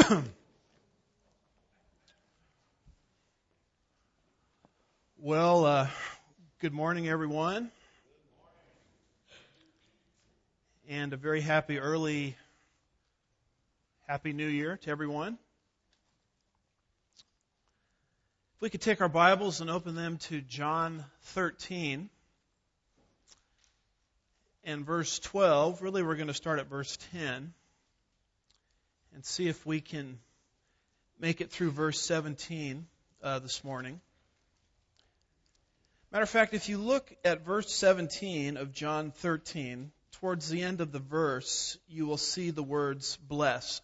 Well, good morning, everyone, and a very happy New Year to everyone. If we could take our Bibles and open them to John 13 and verse 12. Really, we're going to start at verse 10 and see if we can make it through verse 17 this morning. Matter of fact, if you look at verse 17 of John 13, towards the end of the verse, you will see the words blessed.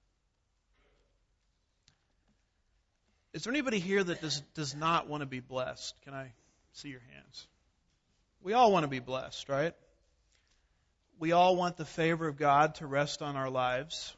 Is there anybody here that does not want to be blessed? Can I see your hands? We all want to be blessed, right? We all want the favor of God to rest on our lives.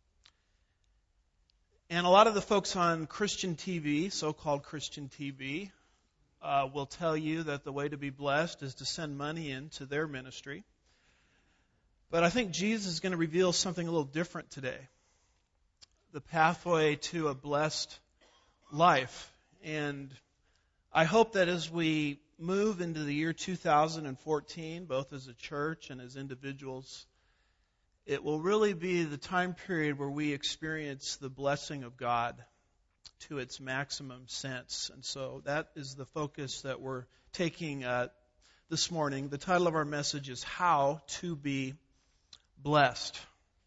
And a lot of the folks on Christian TV, so-called Christian TV, will tell you that the way to be blessed is to send money into their ministry. But I think Jesus is going to reveal something a little different today. The pathway to a blessed life. And I hope that as we move into the year 2014, both as a church and as individuals, it will really be the time period where we experience the blessing of God to its maximum sense. And so that is the focus that we're taking this morning. The title of our message is How to Be Blessed.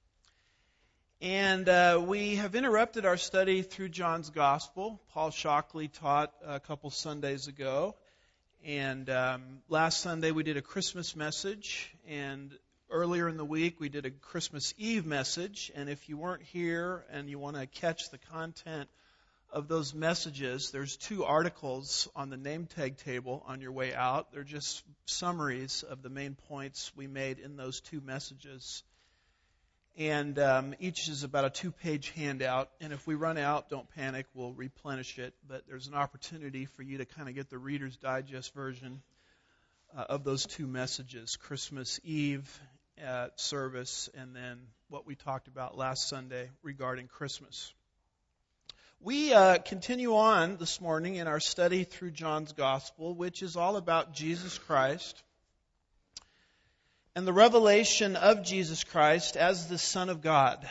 And we have interrupted our study through John's Gospel. Paul Shockley taught a couple Sundays ago. And last Sunday we did a Christmas message. And earlier in the week we did a Christmas Eve message. And if you weren't here and you want to catch the content of those messages, there's 2 articles on the name tag table on your way out. They're just summaries of the main points we made in those 2 messages. And each is about a 2-page handout. And if we run out, don't panic, we'll replenish it. But there's an opportunity for you to kind of get the Reader's Digest version of those 2 messages, Christmas Eve service, and then what we talked about last Sunday regarding Christmas. We continue on this morning in our study through John's Gospel, which is all about Jesus Christ and the revelation of Jesus Christ as the Son of God.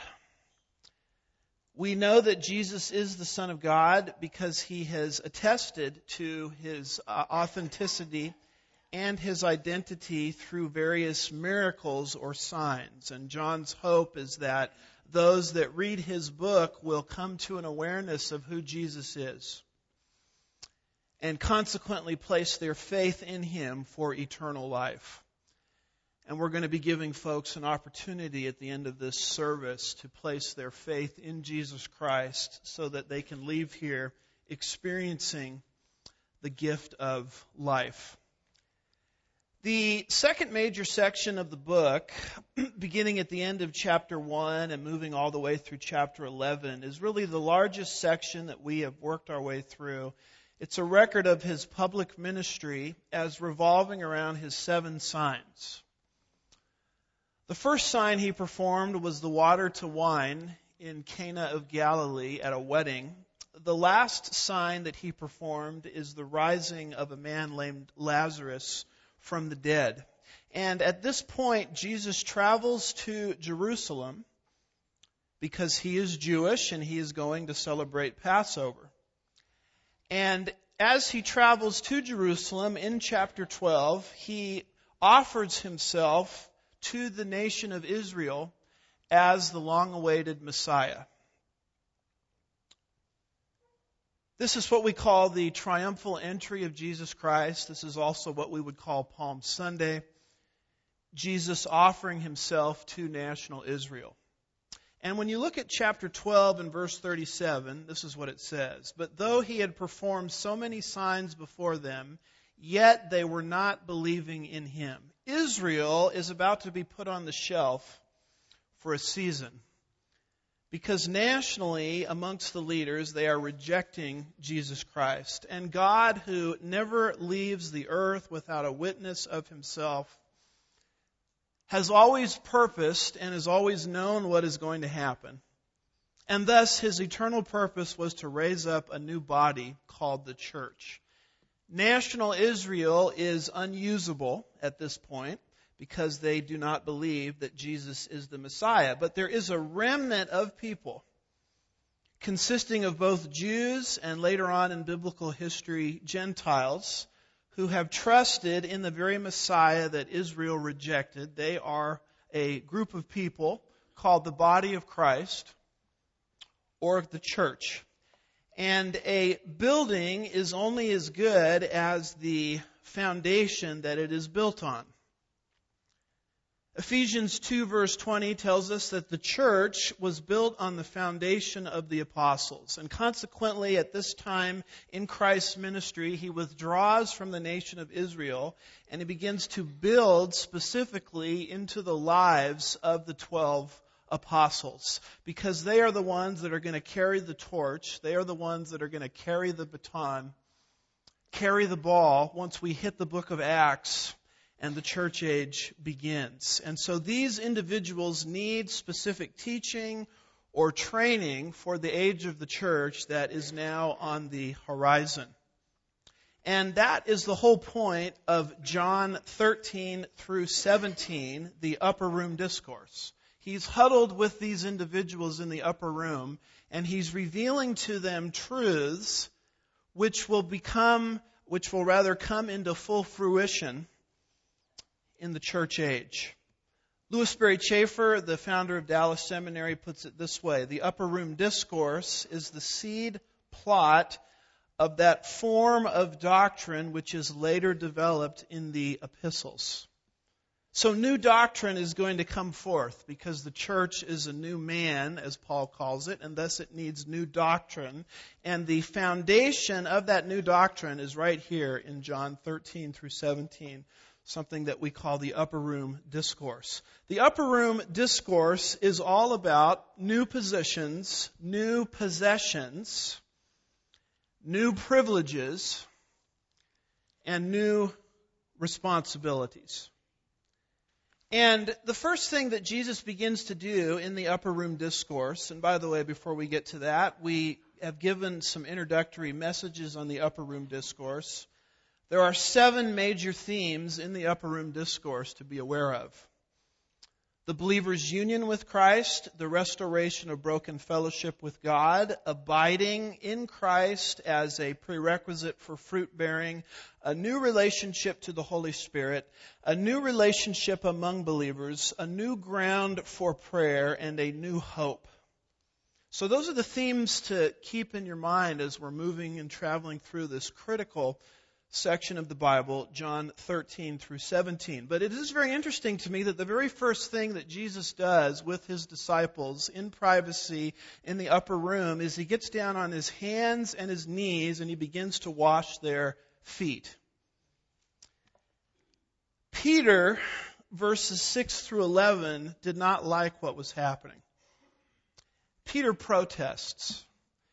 We know that Jesus is the Son of God because He has attested to His authenticity and His identity through various miracles or signs. And John's hope is that those that read his book will come to an awareness of who Jesus is and consequently place their faith in Him for eternal life. And we're going to be giving folks an opportunity at the end of this service to place their faith in Jesus Christ so that they can leave here experiencing the gift of life. The second major section of the book, beginning at the end of chapter 1 and moving all the way through chapter 11, is really the largest section that we have worked our way through. It's a record of His public ministry as revolving around His 7 signs. The first sign He performed was the water to wine in Cana of Galilee at a wedding. The last sign that He performed is the rising of a man named Lazarus from the dead. And at this point, Jesus travels to Jerusalem because He is Jewish and He is going to celebrate Passover. And as He travels to Jerusalem in chapter 12, He offers Himself to the nation of Israel as the long-awaited Messiah. This is what we call the triumphal entry of Jesus Christ. This is also what we would call Palm Sunday. Jesus offering Himself to national Israel. And when you look at chapter 12 and verse 37, this is what it says. But though He had performed so many signs before them, yet they were not believing in Him. Israel is about to be put on the shelf for a season. Because nationally, amongst the leaders, they are rejecting Jesus Christ. And God, who never leaves the earth without a witness of Himself, has always purposed and has always known what is going to happen. And thus his eternal purpose was to raise up a new body called the church. National Israel is unusable at this point because they do not believe that Jesus is the Messiah. But there is a remnant of people consisting of both Jews and later on in biblical history, Gentiles, who have trusted in the very Messiah that Israel rejected. They are a group of people called the body of Christ, or the church. And a building is only as good as the foundation that it is built on. Ephesians 2 verse 20 tells us that the church was built on the foundation of the apostles. And consequently, at this time in Christ's ministry, he withdraws from the nation of Israel and he begins to build specifically into the lives of the 12 apostles. Because they are the ones that are going to carry the torch. They are the ones that are going to carry the baton, carry the ball once we hit the book of Acts and the church age begins. And so these individuals need specific teaching or training for the age of the church that is now on the horizon. And that is the whole point of John 13 through 17, the upper room discourse. He's huddled with these individuals in the upper room, and he's revealing to them truths which will rather come into full fruition in the church age. Louis Sperry Chafer, the founder of Dallas Seminary, puts it this way: the upper room discourse is the seed plot of that form of doctrine which is later developed in the epistles. So new doctrine is going to come forth because the church is a new man, as Paul calls it, and thus it needs new doctrine. And the foundation of that new doctrine is right here in John 13 through 17. Something that we call the upper room discourse. The upper room discourse is all about new positions, new possessions, new privileges, and new responsibilities. And the first thing that Jesus begins to do in the upper room discourse, and by the way, before we get to that, we have given some introductory messages on the upper room discourse. There are 7 major themes in the upper room discourse to be aware of. The believer's union with Christ, the restoration of broken fellowship with God, abiding in Christ as a prerequisite for fruit bearing, a new relationship to the Holy Spirit, a new relationship among believers, a new ground for prayer, and a new hope. So those are the themes to keep in your mind as we're moving and traveling through this critical section of the Bible, John 13 through 17. But it is very interesting to me that the very first thing that Jesus does with his disciples in privacy in the upper room is he gets down on his hands and his knees and he begins to wash their feet. Peter, verses 6 through 11, did not like what was happening. Peter protests.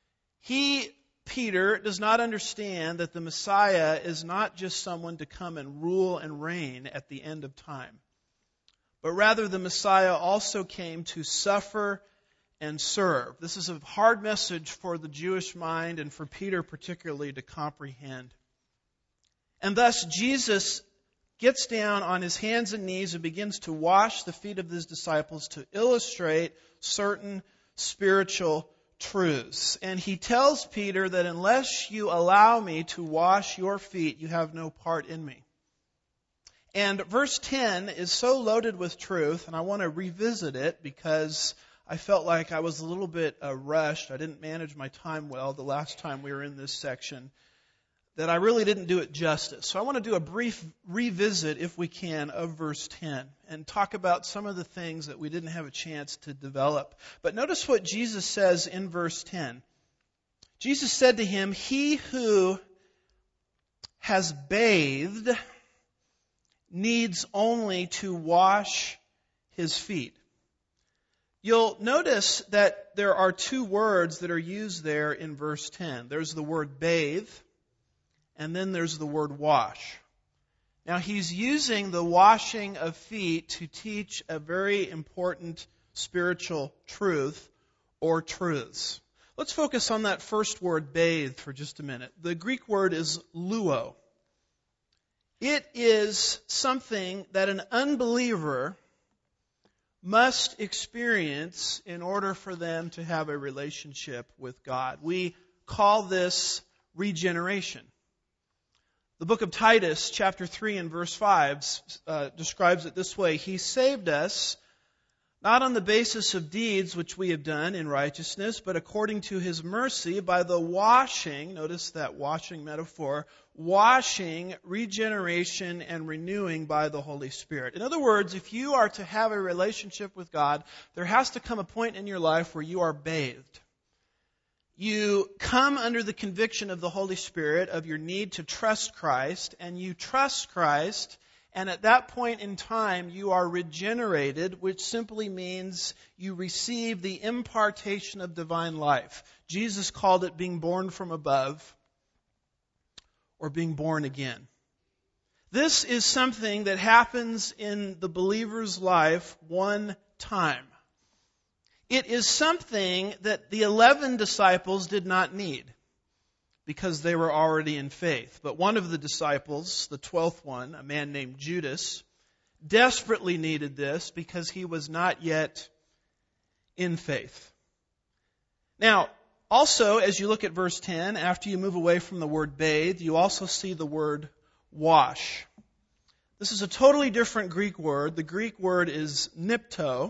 Peter does not understand that the Messiah is not just someone to come and rule and reign at the end of time, but rather the Messiah also came to suffer and serve. This is a hard message for the Jewish mind and for Peter particularly to comprehend. And thus Jesus gets down on his hands and knees and begins to wash the feet of his disciples to illustrate certain spiritual truths. And he tells Peter that unless you allow me to wash your feet, you have no part in me. And verse 10 is so loaded with truth, and I want to revisit it because I felt like I was a little bit rushed. I didn't manage my time well the last time we were in this section, that I really didn't do it justice. So I want to do a brief revisit, if we can, of verse 10 and talk about some of the things that we didn't have a chance to develop. But notice what Jesus says in verse 10. Jesus said to him, "He who has bathed needs only to wash his feet." You'll notice that there are 2 words that are used there in verse 10. There's the word bathe, and then there's the word wash. Now he's using the washing of feet to teach a very important spiritual truth or truths. Let's focus on that first word, bathed, for just a minute. The Greek word is luo. It is something that an unbeliever must experience in order for them to have a relationship with God. We call this regeneration. The book of Titus, chapter 3 and verse 5, describes it this way. He saved us not on the basis of deeds which we have done in righteousness, but according to His mercy by the washing, notice that washing metaphor, washing, regeneration, and renewing by the Holy Spirit. In other words, if you are to have a relationship with God, there has to come a point in your life where you are bathed. You come under the conviction of the Holy Spirit of your need to trust Christ, and you trust Christ, and at that point in time you are regenerated, which simply means you receive the impartation of divine life. Jesus called it being born from above, or being born again. This is something that happens in the believer's life one time. It is something that the 11 disciples did not need because they were already in faith. But one of the disciples, the 12th one, a man named Judas, desperately needed this because he was not yet in faith. Now, also, as you look at verse 10, after you move away from the word bathe, you also see the word wash. This is a totally different Greek word. The Greek word is nipto.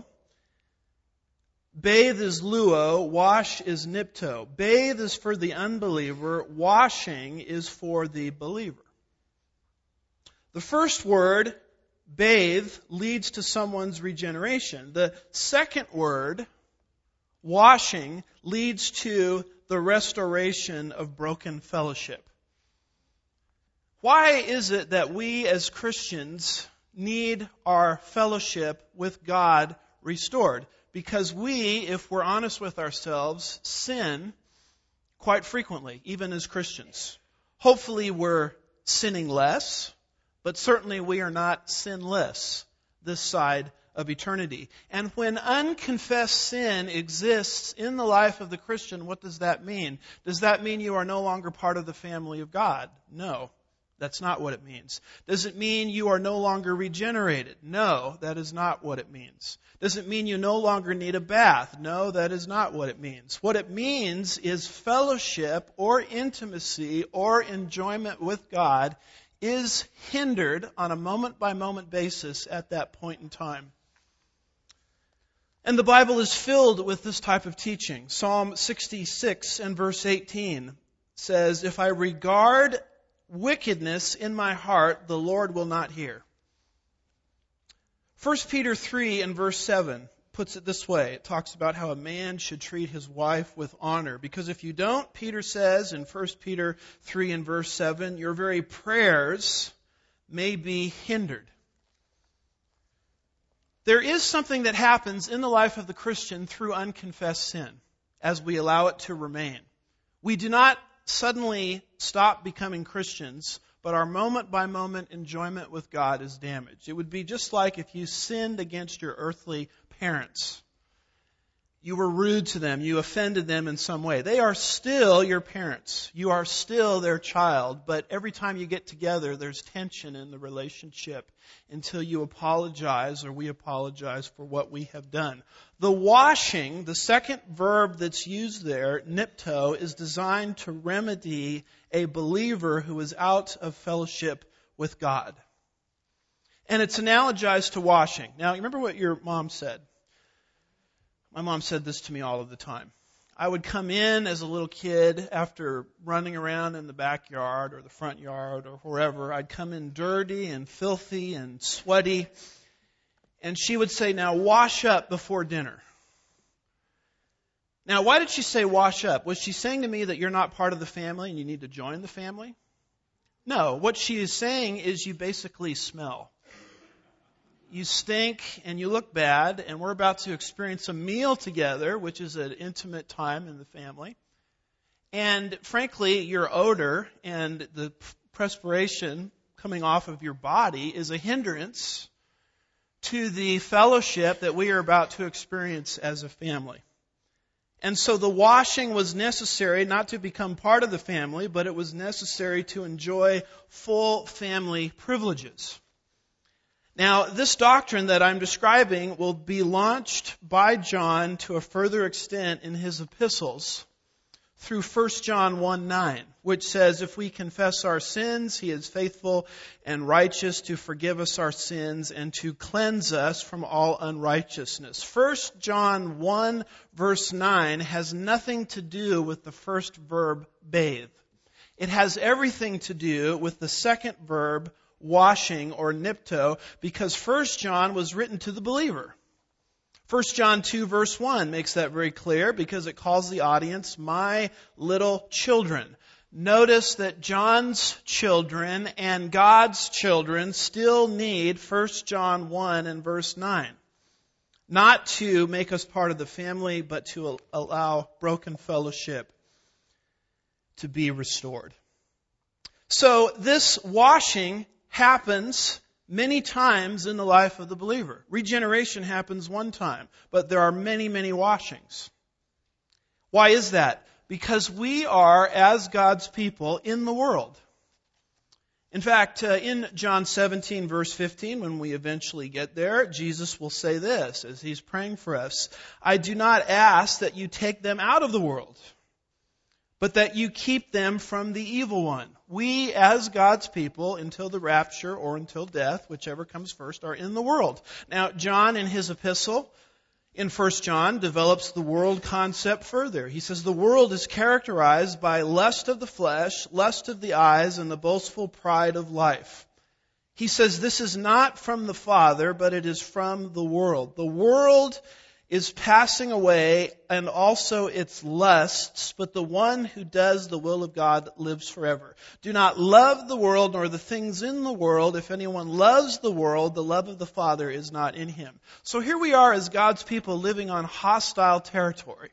Bathe is luo, wash is nipto. Bathe is for the unbeliever, washing is for the believer. The first word, bathe, leads to someone's regeneration. The second word, washing, leads to the restoration of broken fellowship. Why is it that we as Christians need our fellowship with God restored? Because we, if we're honest with ourselves, sin quite frequently, even as Christians. Hopefully we're sinning less, but certainly we are not sinless this side of eternity. And when unconfessed sin exists in the life of the Christian, what does that mean? Does that mean you are no longer part of the family of God? No, that's not what it means. Does it mean you are no longer regenerated? No, that is not what it means. Does it mean you no longer need a bath? No, that is not what it means. What it means is fellowship or intimacy or enjoyment with God is hindered on a moment-by-moment basis at that point in time. And the Bible is filled with this type of teaching. Psalm 66 and verse 18 says, "If I regard wickedness in my heart, the Lord will not hear." 1 Peter 3 and verse 7 puts it this way. It talks about how a man should treat his wife with honor. Because if you don't, Peter says in 1 Peter 3 and verse 7, your very prayers may be hindered. There is something that happens in the life of the Christian through unconfessed sin as we allow it to remain. We do not suddenly stop becoming Christians, but our moment-by-moment enjoyment with God is damaged. It would be just like if you sinned against your earthly parents. You were rude to them. You offended them in some way. They are still your parents. You are still their child, but every time you get together, there's tension in the relationship until you apologize or we apologize for what we have done. The washing, the second verb that's used there, nipto, is designed to remedy a believer who is out of fellowship with God. And it's analogized to washing. Now, you remember what your mom said? My mom said this to me all of the time. I would come in as a little kid after running around in the backyard or the front yard or wherever. I'd come in dirty and filthy and sweaty. And she would say, now wash up before dinner. Now, why did she say wash up? Was she saying to me that you're not part of the family and you need to join the family? No. What she is saying is you basically smell. You stink and you look bad, and we're about to experience a meal together, which is an intimate time in the family. And frankly, your odor and the perspiration coming off of your body is a hindrance to the fellowship that we are about to experience as a family. And so the washing was necessary not to become part of the family, but it was necessary to enjoy full family privileges. Now, this doctrine that I'm describing will be launched by John to a further extent in his epistles through 1 John 1:9, which says, if we confess our sins, He is faithful and righteous to forgive us our sins and to cleanse us from all unrighteousness. 1 John 1 verse 9 has nothing to do with the first verb, bathe. It has everything to do with the second verb, washing or nipto, because 1 John was written to the believer. 1 John 2 verse 1 makes that very clear because it calls the audience my little children. Notice that John's children and God's children still need 1 John 1 and verse 9. Not to make us part of the family, but to allow broken fellowship to be restored. So this washing happens many times in the life of the believer. Regeneration happens one time, but there are many, many washings. Why is that? Because we are, as God's people, in the world. In fact, in John 17, verse 15, when we eventually get there, Jesus will say this as He's praying for us. I do not ask that you take them out of the world, but that you keep them from the evil one. We, as God's people, until the rapture or until death, whichever comes first, are in the world. Now, John, in his epistle, in 1 John, develops the world concept further. He says, the world is characterized by lust of the flesh, lust of the eyes, and the boastful pride of life. He says, this is not from the Father, but it is from the world. The world is passing away and also its lusts, but the one who does the will of God lives forever. Do not love the world nor the things in the world. If anyone loves the world, the love of the Father is not in him. So here we are as God's people living on hostile territory.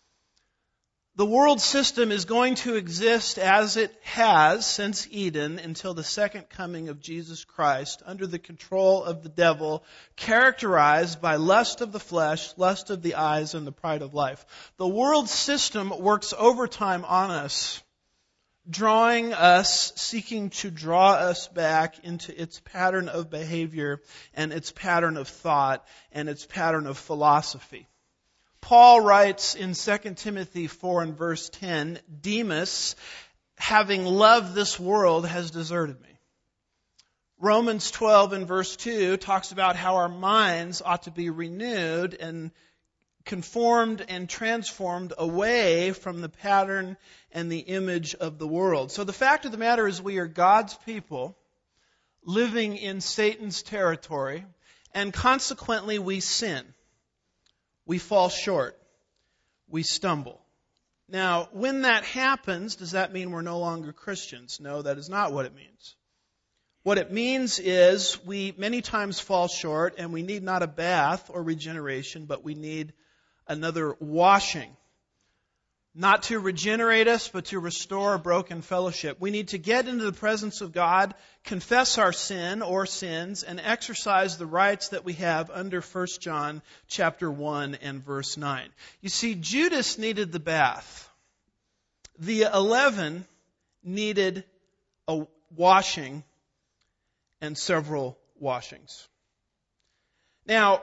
The world system is going to exist as it has since Eden until the second coming of Jesus Christ, under the control of the devil, characterized by lust of the flesh, lust of the eyes, and the pride of life. The world system works overtime on us, drawing us, seeking to draw us back into its pattern of behavior and its pattern of thought and its pattern of philosophy. Paul writes in 2 Timothy 4 and verse 10, Demas, having loved this world, has deserted me. Romans 12 and verse 2 talks about how our minds ought to be renewed and conformed and transformed away from the pattern and the image of the world. So the fact of the matter is we are God's people living in Satan's territory, and consequently we sin. We fall short. We stumble. Now, when that happens, does that mean we're no longer Christians? No, that is not what it means. What it means is we many times fall short, and we need not a bath or regeneration, but we need another washing. Not to regenerate us, but to restore a broken fellowship. We need to get into the presence of God, confess our sin or sins, and exercise the rights that we have under 1 John chapter 1 and verse 9. You see, Judas needed the bath. The 11 needed a washing and several washings. Now,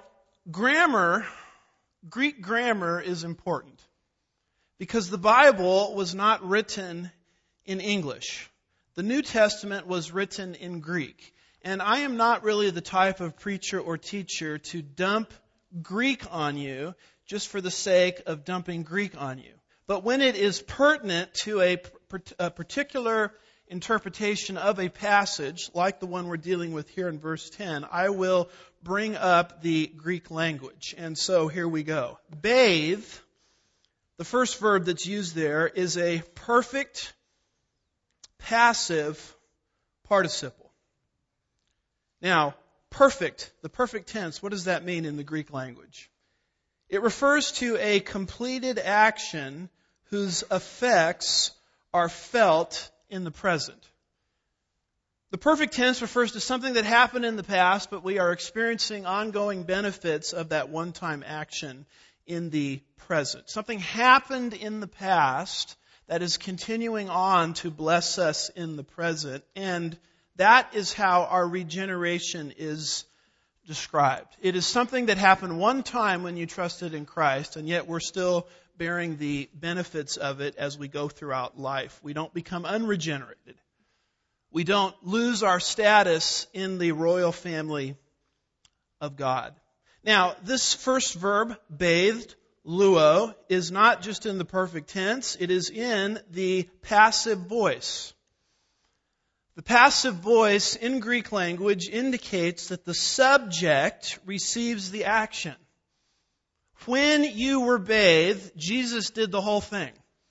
Greek grammar is important, because the Bible was not written in English. The New Testament was written in Greek. And I am not really the type of preacher or teacher to dump Greek on you just for the sake of dumping Greek on you. But when it is pertinent to a particular interpretation of a passage, like the one we're dealing with here in verse 10, I will bring up the Greek language. And so here we go. Bathe. The first verb that's used there is a perfect passive participle. Now, perfect, the perfect tense, what does that mean in the Greek language? It refers to a completed action whose effects are felt in the present. The perfect tense refers to something that happened in the past, but we are experiencing ongoing benefits of that one-time action in the present. Something happened in the past that is continuing on to bless us in the present. And that is how our regeneration is described. It is something that happened one time when you trusted in Christ, and yet we're still bearing the benefits of it as we go throughout life. We don't become unregenerated. We don't lose our status in the royal family of God. Now, this first verb, bathed, luo, is not just in the perfect tense, it is in the passive voice. The passive voice in Greek language indicates that the subject receives the action. When you were bathed, Jesus did the whole thing.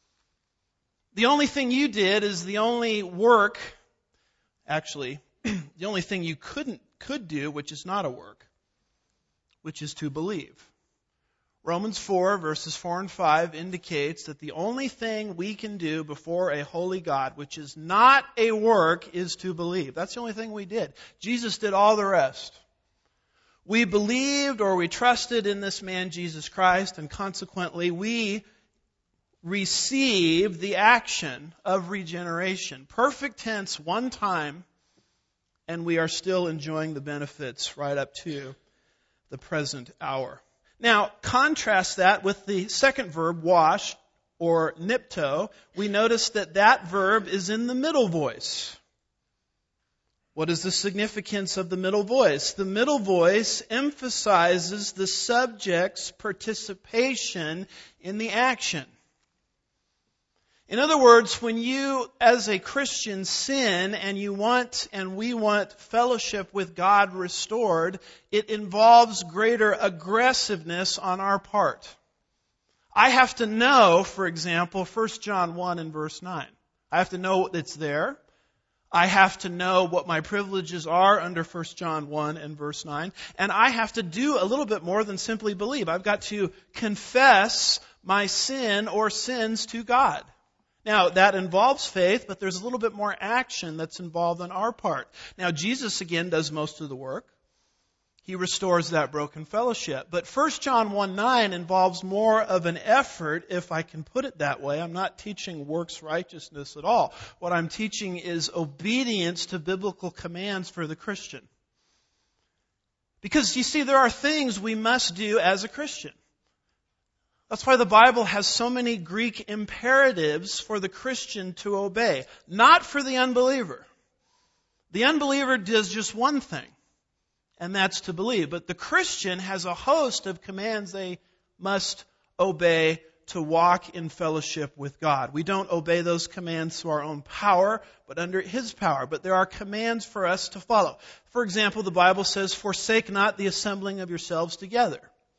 The only thing you did is the only work, actually, the only thing you could do, which is not a work, which is to believe. Romans 4, verses 4 and 5 indicates that the only thing we can do before a holy God, which is not a work, is to believe. That's the only thing we did. Jesus did all the rest. We believed or we trusted in this man, Jesus Christ, and consequently we received the action of regeneration. Perfect tense, one time, and we are still enjoying the benefits right up to the present hour. Now, contrast that with the second verb, wash, or nipto. We notice that that verb is in the middle voice. What is the significance of the middle voice? The middle voice emphasizes the subject's participation in the action. In other words, when you, as a Christian, sin and we want fellowship with God restored, it involves greater aggressiveness on our part. I have to know, for example, 1 John 1 and verse 9. I have to know it's there. I have to know what my privileges are under 1 John 1 and verse 9. And I have to do a little bit more than simply believe. I've got to confess my sin or sins to God. Now, that involves faith, but there's a little bit more action that's involved on our part. Now, Jesus, again, does most of the work. He restores that broken fellowship. But 1 John 1:9 involves more of an effort, if I can put it that way. I'm not teaching works righteousness at all. What I'm teaching is obedience to biblical commands for the Christian. Because, you see, there are things we must do as a Christian. That's why the Bible has so many Greek imperatives for the Christian to obey. Not for the unbeliever. The unbeliever does just one thing, and that's to believe. But the Christian has a host of commands they must obey to walk in fellowship with God. We don't obey those commands through our own power, but under His power. But there are commands for us to follow. For example, the Bible says, "Forsake not the assembling of yourselves together."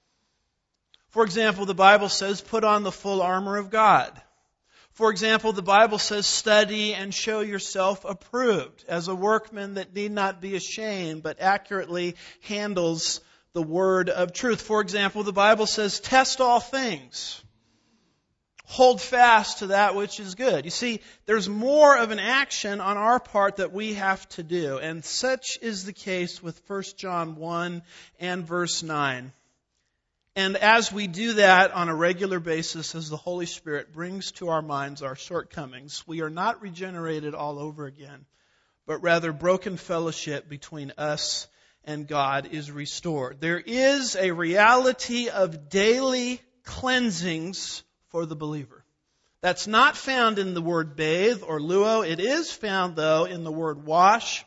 For example, the Bible says, "Put on the full armor of God." For example, the Bible says, "Study and show yourself approved as a workman that need not be ashamed, but accurately handles the word of truth." For example, the Bible says, "Test all things. Hold fast to that which is good." You see, there's more of an action on our part that we have to do. And such is the case with 1 John 1 and verse 9. And as we do that on a regular basis, as the Holy Spirit brings to our minds our shortcomings, we are not regenerated all over again, but rather broken fellowship between us and God is restored. There is a reality of daily cleansings for the believer. That's not found in the word bathe or luo. It is found, though, in the word wash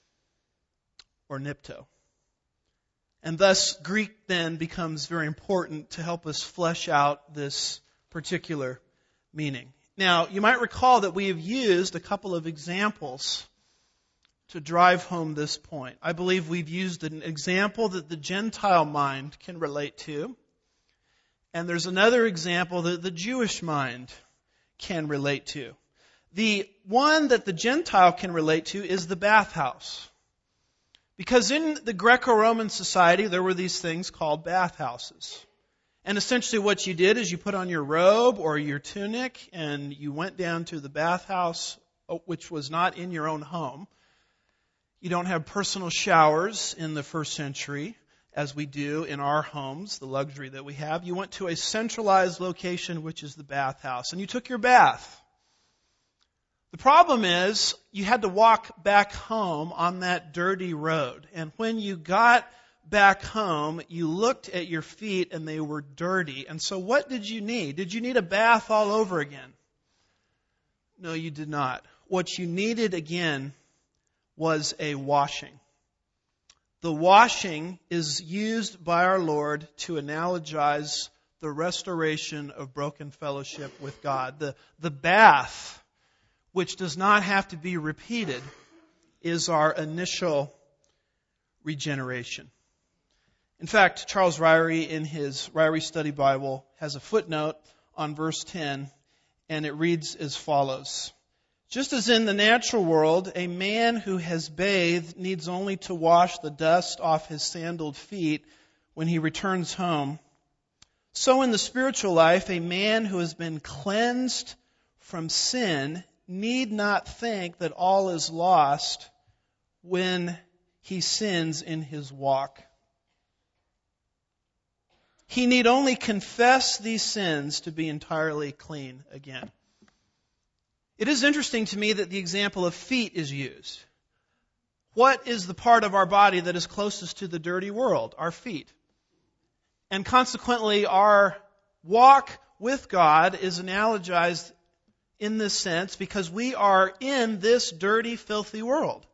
or nipto. And thus, Greek then becomes very important to help us flesh out this particular meaning. Now, you might recall that we have used a couple of examples to drive home this point. I believe we've used an example that the Gentile mind can relate to. And there's another example that the Jewish mind can relate to. The one that the Gentile can relate to is the bathhouse. Because in the Greco-Roman society, there were these things called bathhouses. And essentially what you did is you put on your robe or your tunic and you went down to the bathhouse, which was not in your own home. You don't have personal showers in the first century. as we do in our homes, the luxury that we have. You went to a centralized location, which is the bathhouse, and you took your bath. The problem is you had to walk back home on that dirty road. And when you got back home, you looked at your feet and they were dirty. And so what did you need? Did you need a bath all over again? No, you did not. What you needed again was a washing. The washing is used by our Lord to analogize the restoration of broken fellowship with God. The bath, which does not have to be repeated, is our initial regeneration. In fact, Charles Ryrie, in his Ryrie Study Bible, has a footnote on verse 10, and it reads as follows. Just as in the natural world, a man who has bathed needs only to wash the dust off his sandaled feet when he returns home, so in the spiritual life, a man who has been cleansed from sin need not think that all is lost when he sins in his walk. He need only confess these sins to be entirely clean again. It is interesting to me that the example of feet is used. What is the part of our body that is closest to the dirty world? Our feet. And consequently, our walk with God is analogized in this sense because we are in this dirty, filthy world.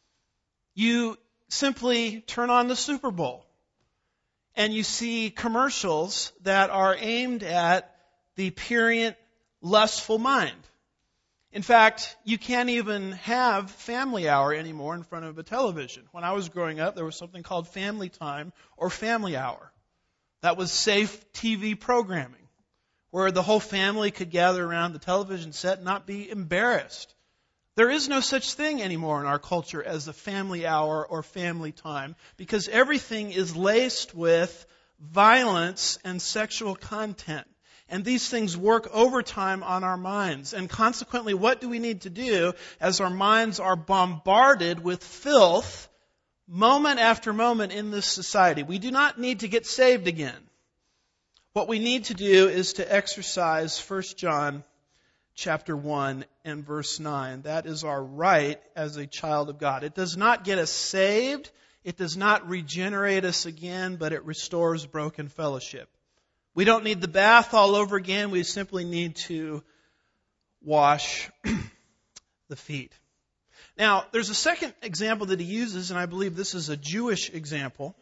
You simply turn on the Super Bowl and you see commercials that are aimed at the prurient, lustful mind. In fact, you can't even have family hour anymore in front of a television. When I was growing up, there was something called Family Time or Family Hour. That was safe TV programming, where the whole family could gather around the television set and not be embarrassed. There is no such thing anymore in our culture as the family hour or family time because everything is laced with violence and sexual content. And these things work overtime on our minds. And consequently, what do we need to do as our minds are bombarded with filth moment after moment in this society? We do not need to get saved again. What we need to do is to exercise 1 John chapter 1 and verse 9. That is our right as a child of God. It does not get us saved. It does not regenerate us again, but it restores broken fellowship. We don't need the bath all over again. We simply need to wash the feet. Now, there's a second example that he uses, and I believe this is a Jewish example.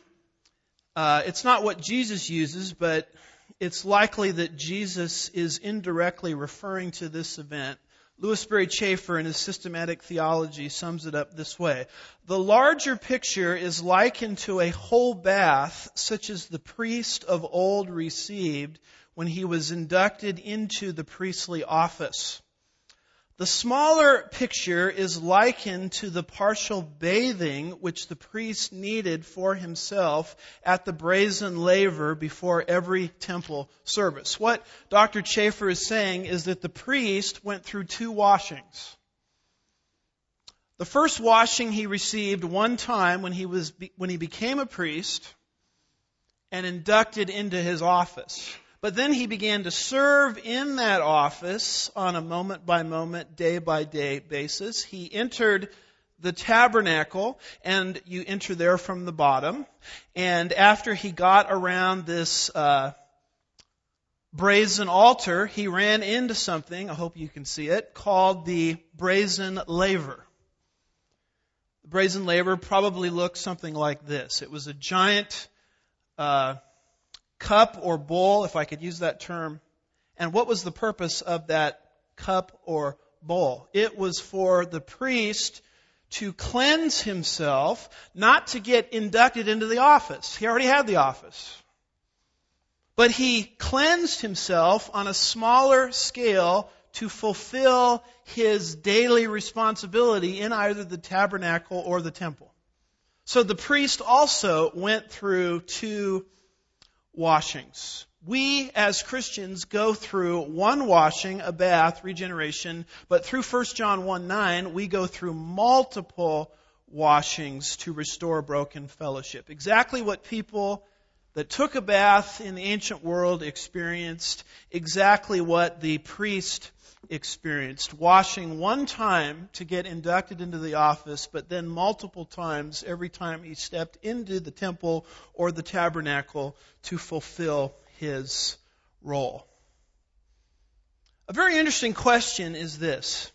It's not what Jesus uses, but it's likely that Jesus is indirectly referring to this event. Louis Sperry Chafer, in his Systematic Theology, sums it up this way. The larger picture is likened to a whole bath, such as the priest of old received when he was inducted into the priestly office. The smaller picture is likened to the partial bathing which the priest needed for himself at the brazen laver before every temple service. What Dr. Chafer is saying is that the priest went through two washings. The first washing he received one time when he became a priest and inducted into his office. But then he began to serve in that office on a moment-by-moment, day-by-day basis. He entered the tabernacle, and you enter there from the bottom. And after he got around this brazen altar, he ran into something, I hope you can see it, called the brazen laver. The brazen laver probably looked something like this. It was a giant cup or bowl, if I could use that term. And what was the purpose of that cup or bowl? It was for the priest to cleanse himself, not to get inducted into the office. He already had the office. But he cleansed himself on a smaller scale to fulfill his daily responsibility in either the tabernacle or the temple. So the priest also went through two washings. We as Christians go through one washing, a bath, regeneration, but through 1 John 1:9, we go through multiple washings to restore broken fellowship. Exactly what people that took a bath in the ancient world experienced, exactly what the priest experienced. Washing one time to get inducted into the office, but then multiple times every time he stepped into the temple or the tabernacle to fulfill his role. A very interesting question is this: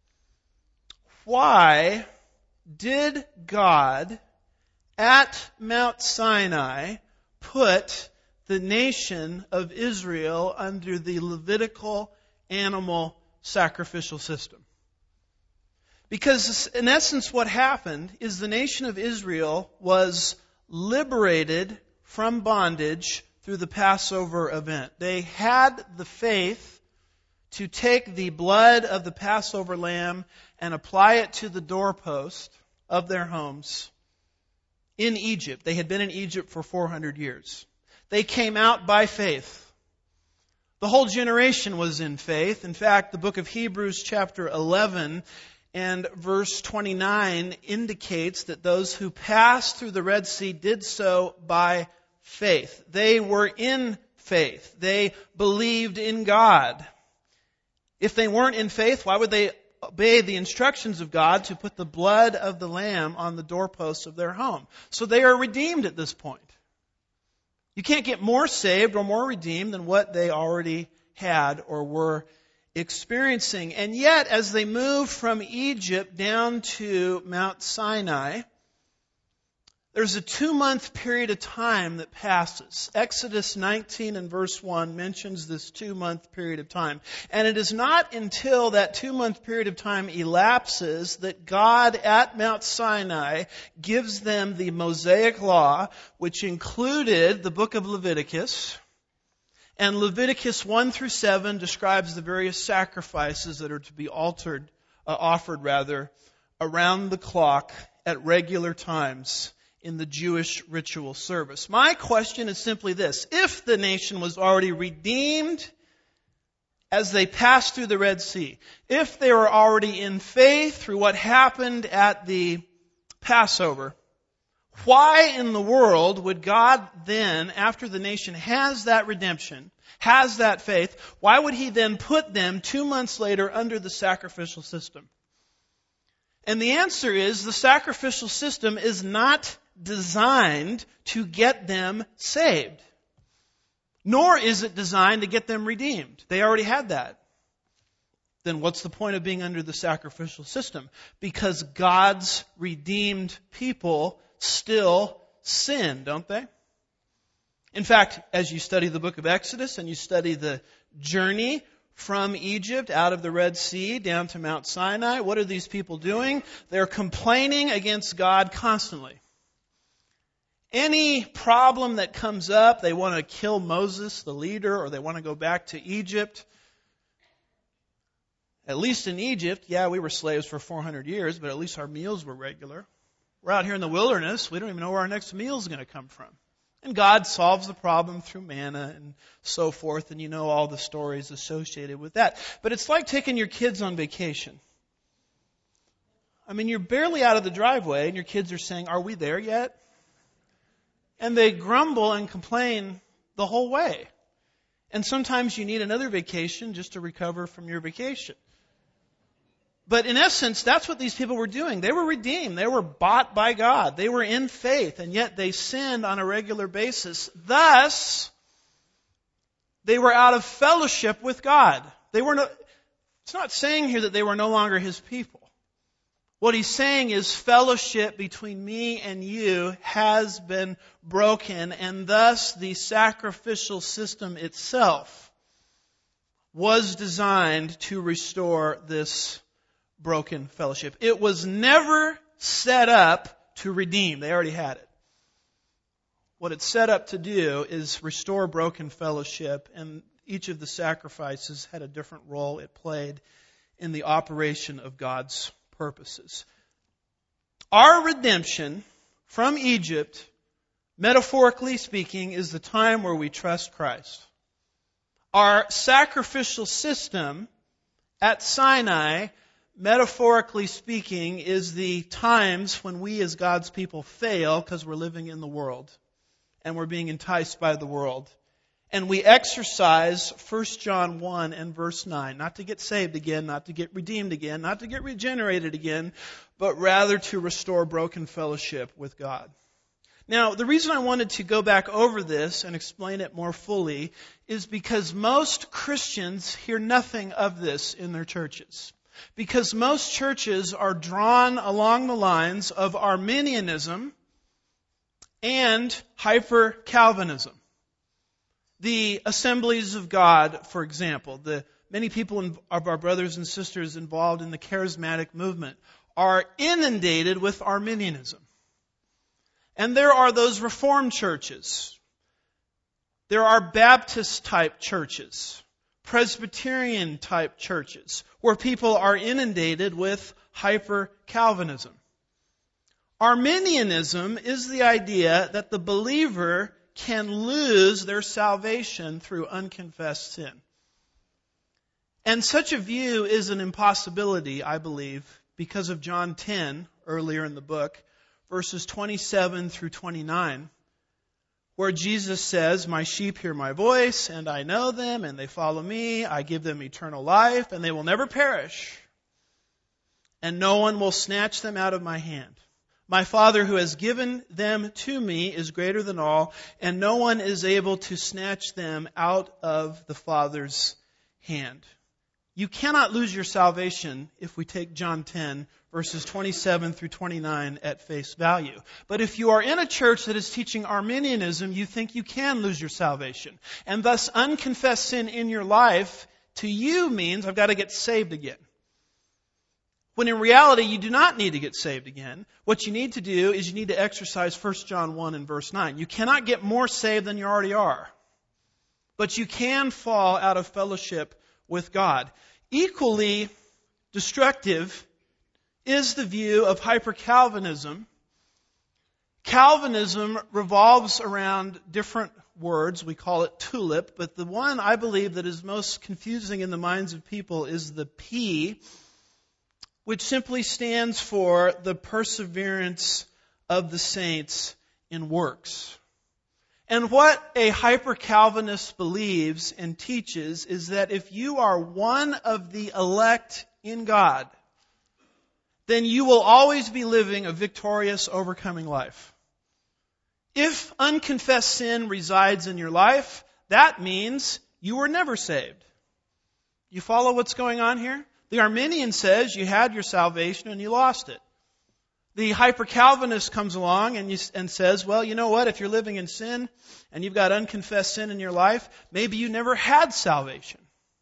why did God at Mount Sinai put the nation of Israel under the Levitical animal sacrificial system? Because in essence what happened is the nation of Israel was liberated from bondage through the Passover event. They had the faith to take the blood of the Passover lamb and apply it to the doorpost of their homes in Egypt. They had been in Egypt for 400 years. They came out by faith. The whole generation was in faith. In fact, the book of Hebrews chapter 11 and verse 29 indicates that those who passed through the Red Sea did so by faith. They were in faith. They believed in God. If they weren't in faith, why would they obey the instructions of God to put the blood of the lamb on the doorposts of their home? So they are redeemed at this point. You can't get more saved or more redeemed than what they already had or were experiencing. And yet, as they move from Egypt down to Mount Sinai, there's a 2-month period of time that passes. Exodus 19 and verse 1 mentions this 2-month period of time. And it is not until that 2-month period of time elapses that God at Mount Sinai gives them the Mosaic Law, which included the book of Leviticus. And Leviticus 1 through 7 describes the various sacrifices that are to be offered around the clock at regular times in the Jewish ritual service. My question is simply this: if the nation was already redeemed as they passed through the Red Sea, if they were already in faith through what happened at the Passover, why in the world would God then, after the nation has that redemption, has that faith, why would He then put them 2 months later under the sacrificial system? And the answer is the sacrificial system is not designed to get them saved. Nor is it designed to get them redeemed. They already had that. Then what's the point of being under the sacrificial system? Because God's redeemed people still sin, don't they? In fact, as you study the book of Exodus and you study the journey from Egypt out of the Red Sea down to Mount Sinai, what are these people doing? They're complaining against God constantly. Any problem that comes up, they want to kill Moses, the leader, or they want to go back to Egypt. At least in Egypt, yeah, we were slaves for 400 years, but at least our meals were regular. We're out here in the wilderness. We don't even know where our next meal is going to come from. And God solves the problem through manna and so forth, and you know all the stories associated with that. But it's like taking your kids on vacation. I mean, you're barely out of the driveway, and your kids are saying, "Are we there yet?" And they grumble and complain the whole way. And sometimes you need another vacation just to recover from your vacation. But in essence, that's what these people were doing. They were redeemed. They were bought by God. They were in faith, and yet they sinned on a regular basis. Thus, they were out of fellowship with God. It's not saying here that they were no longer His people. What He's saying is fellowship between me and you has been broken, and thus the sacrificial system itself was designed to restore this broken fellowship. It was never set up to redeem. They already had it. What it's set up to do is restore broken fellowship, and each of the sacrifices had a different role it played in the operation of God's purposes. Our redemption from Egypt, metaphorically speaking, is the time where we trust Christ. Our sacrificial system at Sinai metaphorically speaking, is the times when we as God's people fail because we're living in the world and we're being enticed by the world. And we exercise 1 John 1 and verse 9, not to get saved again, not to get redeemed again, not to get regenerated again, but rather to restore broken fellowship with God. Now, the reason I wanted to go back over this and explain it more fully is because most Christians hear nothing of this in their churches. Because most churches are drawn along the lines of Arminianism and hyper-Calvinism. The Assemblies of God, for example, many people of our brothers and sisters involved in the charismatic movement are inundated with Arminianism. And there are those Reformed churches. There are Baptist-type churches, Presbyterian-type churches, where people are inundated with hyper-Calvinism. Arminianism is the idea that the believer can lose their salvation through unconfessed sin. And such a view is an impossibility, I believe, because of John 10, earlier in the book, verses 27 through 29, where Jesus says, "My sheep hear my voice, and I know them, and they follow me. I give them eternal life, and they will never perish, and no one will snatch them out of my hand. My Father who has given them to me is greater than all, and no one is able to snatch them out of the Father's hand." You cannot lose your salvation if we take John 10, verses 27 through 29 at face value. But if you are in a church that is teaching Arminianism, you think you can lose your salvation. And thus unconfessed sin in your life to you means I've got to get saved again. When in reality, you do not need to get saved again. What you need to do is you need to exercise 1 John 1 and verse 9. You cannot get more saved than you already are. But you can fall out of fellowship with God. Equally destructive is the view of hyper-Calvinism. Calvinism revolves around different words. We call it tulip. But the one I believe that is most confusing in the minds of people is the P, which simply stands for the perseverance of the saints in works. And what a hyper-Calvinist believes and teaches is that if you are one of the elect in God, then you will always be living a victorious, overcoming life. If unconfessed sin resides in your life, that means you were never saved. You follow what's going on here? The Arminian says you had your salvation and you lost it. The hyper-Calvinist comes along and says, well, you know what? If you're living in sin and you've got unconfessed sin in your life, maybe you never had salvation.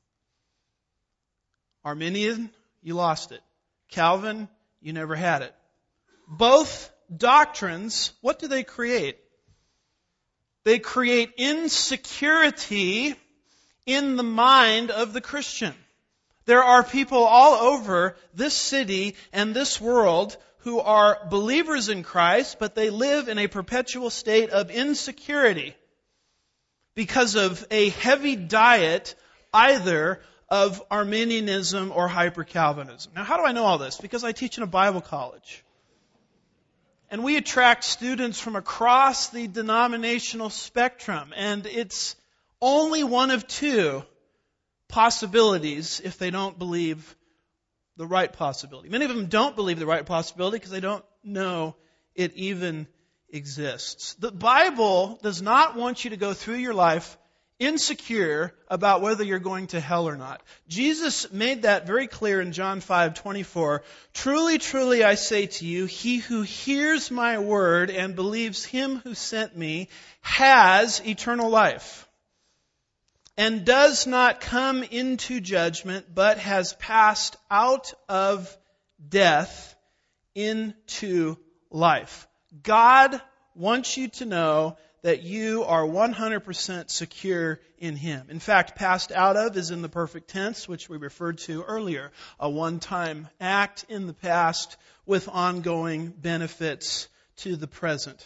Arminian, you lost it. Calvin, you never had it. Both doctrines, what do they create? They create insecurity in the mind of the Christian. There are people all over this city and this world who are believers in Christ, but they live in a perpetual state of insecurity because of a heavy diet either of Arminianism or hyper-Calvinism. Now, how do I know all this? Because I teach in a Bible college. And we attract students from across the denominational spectrum, and it's only one of two possibilities if they don't believe the right possibility. Many of them don't believe the right possibility because they don't know it even exists. The Bible does not want you to go through your life insecure about whether you're going to hell or not. Jesus made that very clear in John 5:24. Truly, truly, I say to you, he who hears my word and believes him who sent me has eternal life, and does not come into judgment, but has passed out of death into life. God wants you to know that you are 100% secure in Him. In fact, passed out of is in the perfect tense, which we referred to earlier. A one-time act in the past with ongoing benefits to the present.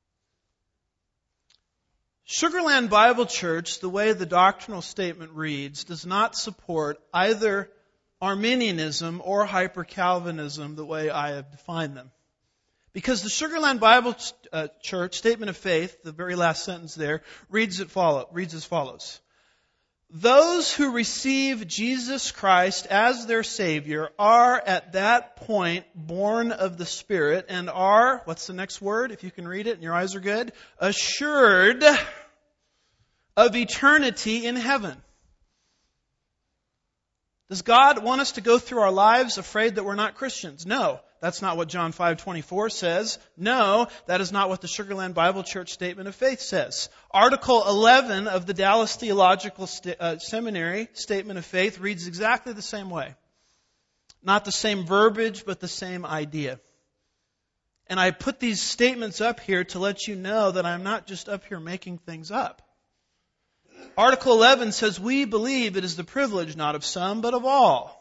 Sugarland Bible Church, the way the doctrinal statement reads, does not support either Arminianism or Hyper-Calvinism the way I have defined them. Because the Sugar Land Bible Church Statement of Faith, the very last sentence there, reads as follows. Those who receive Jesus Christ as their Savior are at that point born of the Spirit and are, what's the next word, if you can read it and your eyes are good? Assured of eternity in heaven. Does God want us to go through our lives afraid that we're not Christians? No. That's not what John 5:24 says. No, that is not what the Sugar Land Bible Church Statement of Faith says. Article 11 of the Dallas Theological Seminary Statement of Faith reads exactly the same way. Not the same verbiage, but the same idea. And I put these statements up here to let you know that I'm not just up here making things up. Article 11 says, we believe it is the privilege not of some, but of all,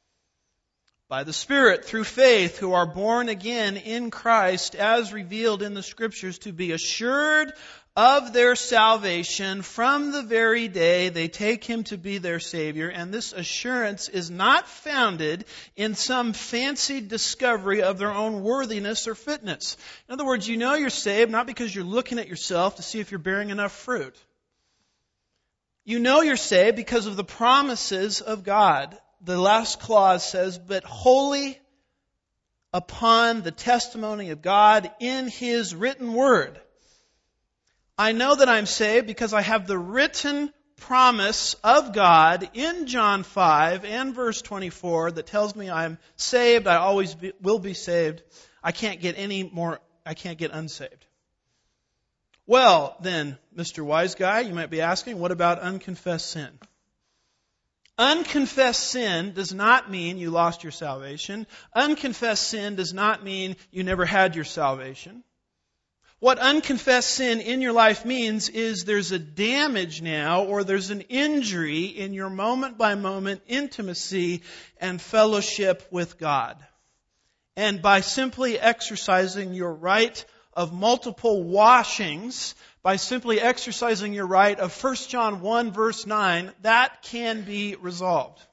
by the Spirit, through faith, who are born again in Christ, as revealed in the Scriptures, to be assured of their salvation from the very day they take Him to be their Savior. And this assurance is not founded in some fancied discovery of their own worthiness or fitness. In other words, you know you're saved not because you're looking at yourself to see if you're bearing enough fruit. You know you're saved because of the promises of God. The last clause says, but wholly upon the testimony of God in His written word. I know that I'm saved because I have the written promise of God in John 5 and verse 24 that tells me I'm saved, I always will be saved. I can't get unsaved. Well, then, Mr. Wise Guy, you might be asking, what about unconfessed sin? Unconfessed sin does not mean you lost your salvation. Unconfessed sin does not mean you never had your salvation. What unconfessed sin in your life means is there's a damage now, or there's an injury in your moment-by-moment intimacy and fellowship with God. And by simply exercising your right of multiple washings, by simply exercising your right of 1 John 1 verse 9, that can be resolved.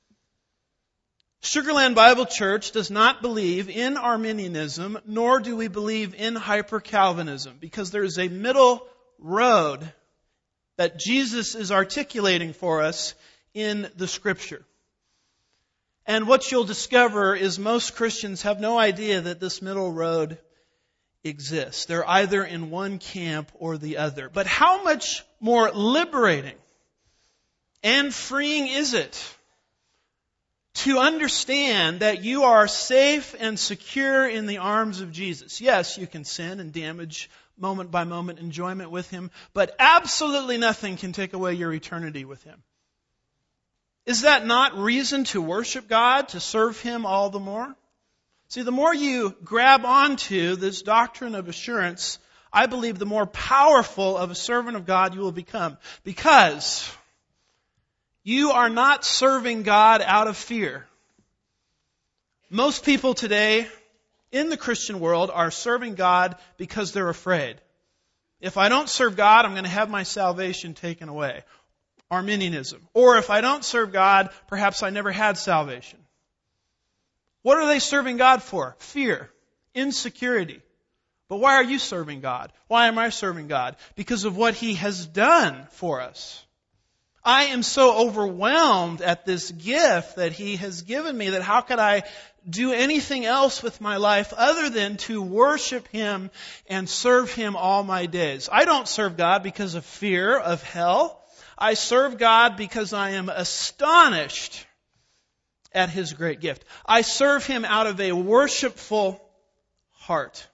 Sugar Land Bible Church does not believe in Arminianism, nor do we believe in Hyper-Calvinism, because there is a middle road that Jesus is articulating for us in the Scripture. And what you'll discover is most Christians have no idea that this middle road exists. They're either in one camp or the other. But how much more liberating and freeing is it to understand that you are safe and secure in the arms of Jesus? Yes, you can sin and damage moment-by-moment enjoyment with Him, but absolutely nothing can take away your eternity with Him. Is that not reason to worship God, to serve Him all the more? See, the more you grab onto this doctrine of assurance, I believe the more powerful of a servant of God you will become. Because you are not serving God out of fear. Most people today in the Christian world are serving God because they're afraid. If I don't serve God, I'm going to have my salvation taken away. Arminianism. Or if I don't serve God, perhaps I never had salvation. What are they serving God for? Fear, insecurity. But why are you serving God? Why am I serving God? Because of what He has done for us. I am so overwhelmed at this gift that He has given me that how could I do anything else with my life other than to worship Him and serve Him all my days? I don't serve God because of fear of hell. I serve God because I am astonished at His great gift. I serve Him out of a worshipful heart.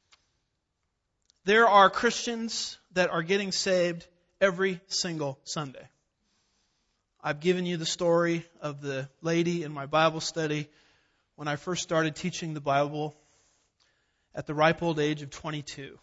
There are Christians that are getting saved every single Sunday. I've given you the story of the lady in my Bible study when I first started teaching the Bible at the ripe old age of 22.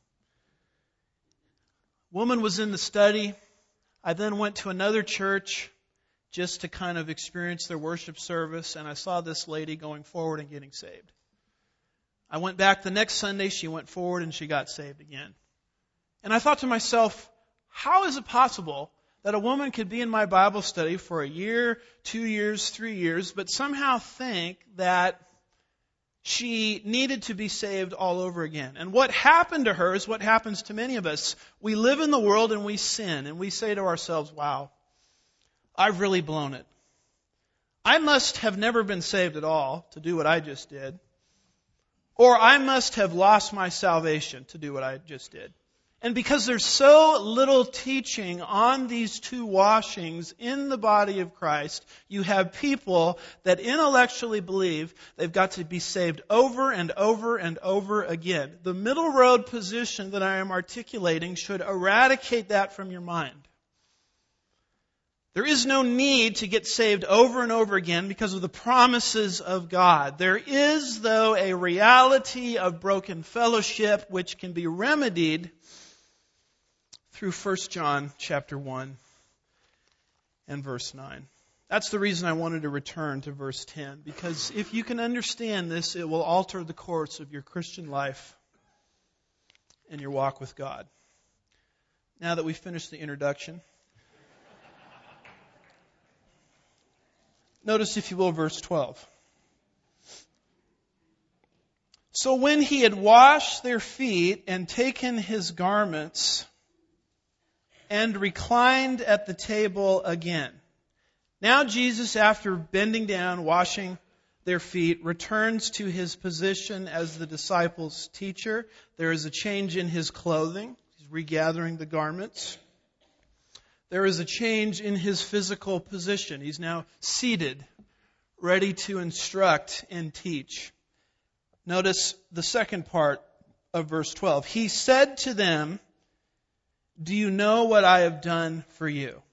Woman was in the study. I then went to another church just to kind of experience their worship service, and I saw this lady going forward and getting saved. I went back the next Sunday, she went forward and she got saved again. And I thought to myself, how is it possible that a woman could be in my Bible study for a year, 2 years, 3 years, but somehow think that she needed to be saved all over again. And what happened to her is what happens to many of us. We live in the world and we sin, and we say to ourselves, wow, I've really blown it. I must have never been saved at all to do what I just did. Or I must have lost my salvation to do what I just did. And because there's so little teaching on these two washings in the body of Christ, you have people that intellectually believe they've got to be saved over and over and over again. The middle road position that I am articulating should eradicate that from your mind. There is no need to get saved over and over again because of the promises of God. There is, though, a reality of broken fellowship which can be remedied through 1 John chapter 1 and verse 9. That's the reason I wanted to return to verse 10, because if you can understand this, it will alter the course of your Christian life and your walk with God. Now that we've finished the introduction, notice, if you will, verse 12. So when he had washed their feet and taken his garments and reclined at the table again. Now Jesus, after bending down, washing their feet, returns to his position as the disciples' teacher. There is a change in his clothing. He's regathering the garments. There is a change in his physical position. He's now seated, ready to instruct and teach. Notice the second part of verse 12. He said to them, "Do you know what I have done for you?"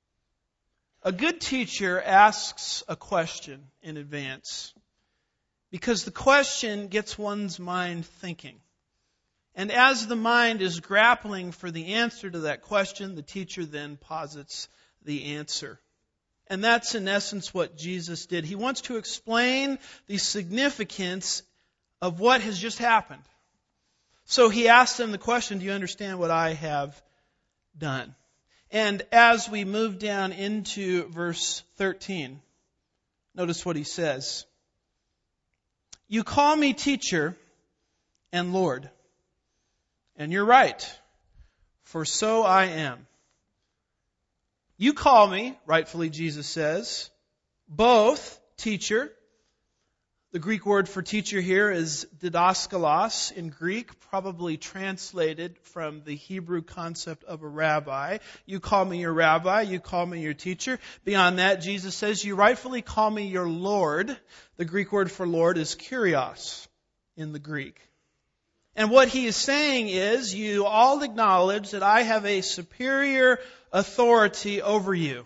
A good teacher asks a question in advance because the question gets one's mind thinking. And as the mind is grappling for the answer to that question, the teacher then posits the answer. And that's in essence what Jesus did. He wants to explain the significance of what has just happened. So he asks them the question, do you understand what I have done? And as we move down into verse 13, notice what he says. You call me teacher and Lord. And you're right, for so I am. You call me, rightfully Jesus says, both teacher. The Greek word for teacher here is didaskalos in Greek, probably translated from the Hebrew concept of a rabbi. You call me your rabbi, you call me your teacher. Beyond that, Jesus says, you rightfully call me your Lord. The Greek word for Lord is kurios in the Greek. And what he is saying is, you all acknowledge that I have a superior authority over you.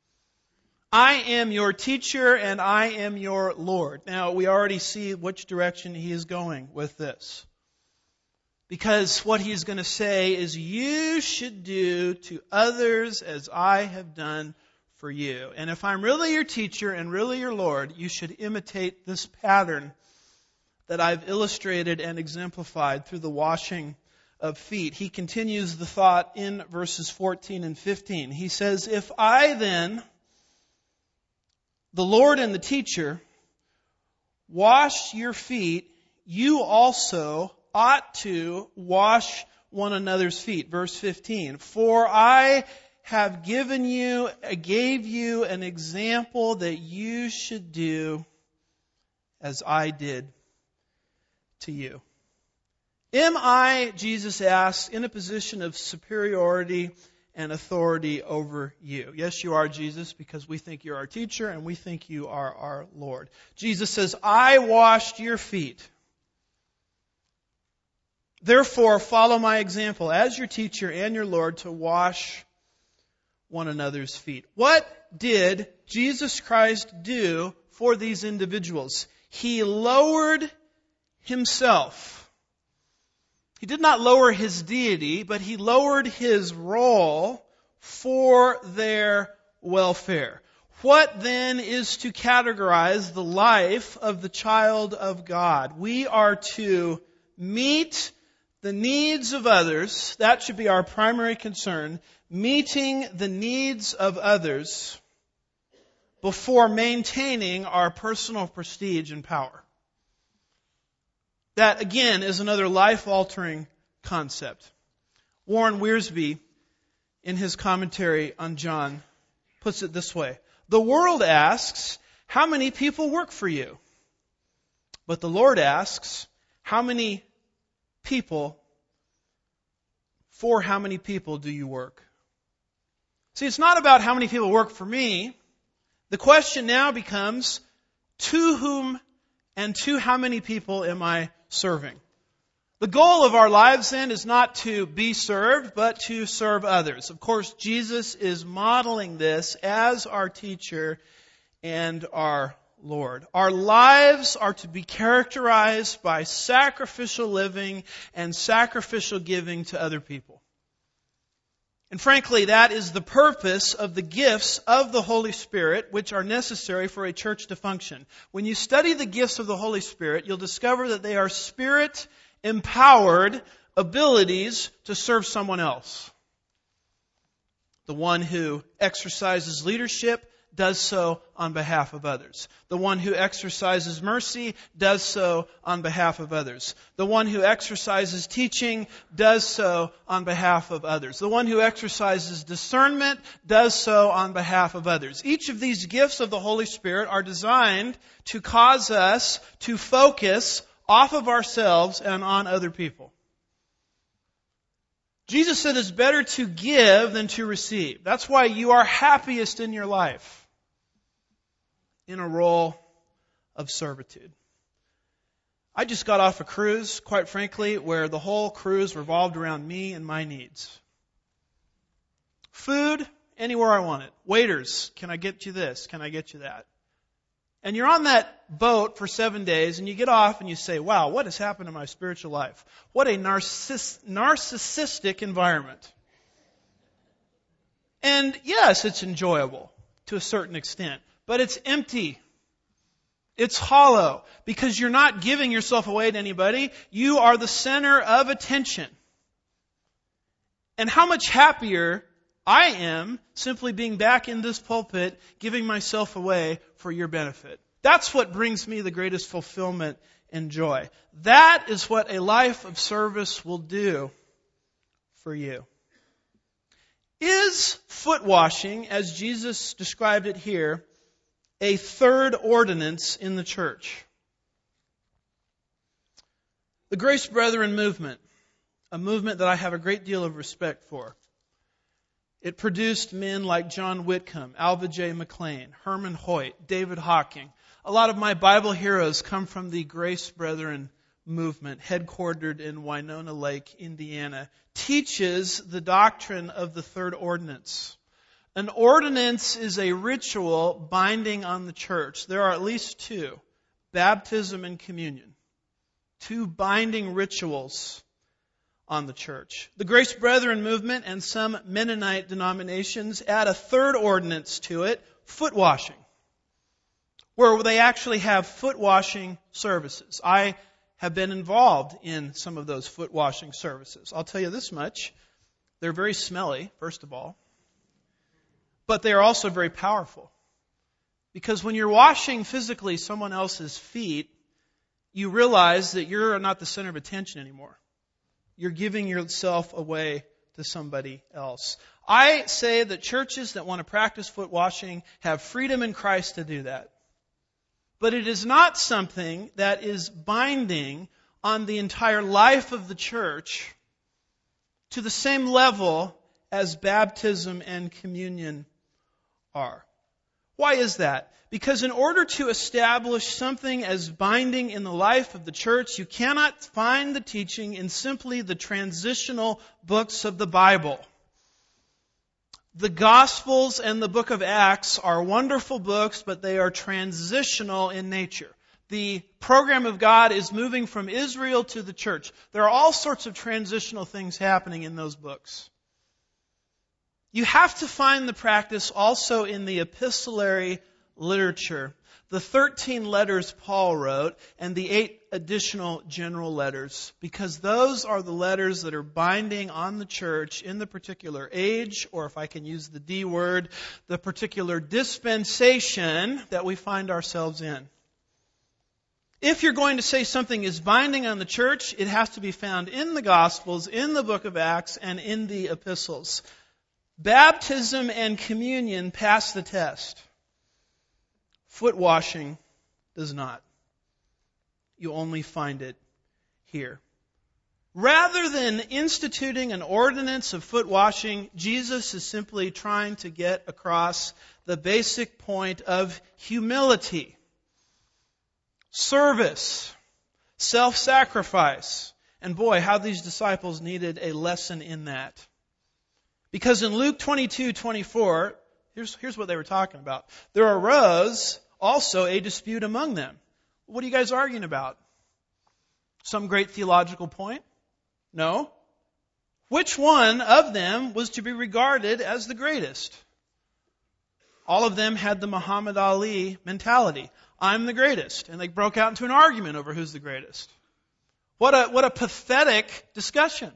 I am your teacher and I am your Lord. Now, we already see which direction he is going with this. Because what he's going to say is, you should do to others as I have done for you. And if I'm really your teacher and really your Lord, you should imitate this pattern that I've illustrated and exemplified through the washing of feet. He continues the thought in verses 14 and 15. He says, if I then, the Lord and the teacher, wash your feet, you also ought to wash one another's feet. Verse 15. For I gave you an example that you should do as I did to you. Am I, Jesus asks, in a position of superiority and authority over you? Yes, you are, Jesus, because we think you're our teacher and we think you are our Lord. Jesus says, I washed your feet. Therefore, follow my example as your teacher and your Lord to wash one another's feet. What did Jesus Christ do for these individuals? He lowered himself. He did not lower his deity, but he lowered his role for their welfare. What then is to categorize the life of the child of God? We are to meet the needs of others, that should be our primary concern, meeting the needs of others before maintaining our personal prestige and power. That, again, is another life-altering concept. Warren Wiersbe, in his commentary on John, puts it this way. The world asks, how many people work for you? But the Lord asks, for how many people do you work? See, it's not about how many people work for me. The question now becomes, to whom and to how many people am I serving? The goal of our lives then is not to be served, but to serve others. Of course, Jesus is modeling this as our teacher and our Lord. Our lives are to be characterized by sacrificial living and sacrificial giving to other people. And frankly, that is the purpose of the gifts of the Holy Spirit, which are necessary for a church to function. When you study the gifts of the Holy Spirit, you'll discover that they are Spirit-empowered abilities to serve someone else. The one who exercises leadership does so on behalf of others. The one who exercises mercy does so on behalf of others. The one who exercises teaching does so on behalf of others. The one who exercises discernment does so on behalf of others. Each of these gifts of the Holy Spirit are designed to cause us to focus off of ourselves and on other people. Jesus said it's better to give than to receive. That's why you are happiest in your life in a role of servitude. I just got off a cruise, quite frankly, where the whole cruise revolved around me and my needs. Food, anywhere I want it. Waiters, can I get you this? Can I get you that? And you're on that boat for 7 days and you get off and you say, wow, what has happened to my spiritual life? What a narcissistic environment. And yes, it's enjoyable to a certain extent, but it's empty. It's hollow because you're not giving yourself away to anybody. You are the center of attention. And how much happier I am simply being back in this pulpit, giving myself away for your benefit. That's what brings me the greatest fulfillment and joy. That is what a life of service will do for you. Is foot washing, as Jesus described it here, a third ordinance in the church? The Grace Brethren movement, a movement that I have a great deal of respect for. It produced men like John Whitcomb, Alva J. McLean, Herman Hoyt, David Hocking. A lot of my Bible heroes come from the Grace Brethren movement, headquartered in Winona Lake, Indiana. Teaches the doctrine of the third ordinance. An ordinance is a ritual binding on the church. There are at least two, baptism and communion. Two binding rituals on the church. The Grace Brethren movement and some Mennonite denominations add a third ordinance to it, foot washing, where they actually have foot washing services. I have been involved in some of those foot washing services. I'll tell you this much. They're very smelly, first of all, but they are also very powerful. Because when you're washing physically someone else's feet, you realize that you're not the center of attention anymore. You're giving yourself away to somebody else. I say that churches that want to practice foot washing have freedom in Christ to do that. But it is not something that is binding on the entire life of the church to the same level as baptism and communion are. Why is that? Because in order to establish something as binding in the life of the church, you cannot find the teaching in simply the transitional books of the Bible. The Gospels and the book of Acts are wonderful books, but they are transitional in nature. The program of God is moving from Israel to the church. There are all sorts of transitional things happening in those books. You have to find the practice also in the epistolary literature. The 13 letters Paul wrote and the 8 additional general letters, because those are the letters that are binding on the church in the particular age, or if I can use the D word, the particular dispensation that we find ourselves in. If you're going to say something is binding on the church, it has to be found in the Gospels, in the book of Acts, and in the epistles. Baptism and communion pass the test. Foot washing does not. You only find it here. Rather than instituting an ordinance of foot washing, Jesus is simply trying to get across the basic point of humility, service, self-sacrifice. And boy, how these disciples needed a lesson in that. Because in Luke 22:24, here's what they were talking about. There arose also a dispute among them. What are you guys arguing about? Some great theological point? No. Which one of them was to be regarded as the greatest? All of them had the Muhammad Ali mentality. I'm the greatest. And they broke out into an argument over who's the greatest. What a pathetic discussion.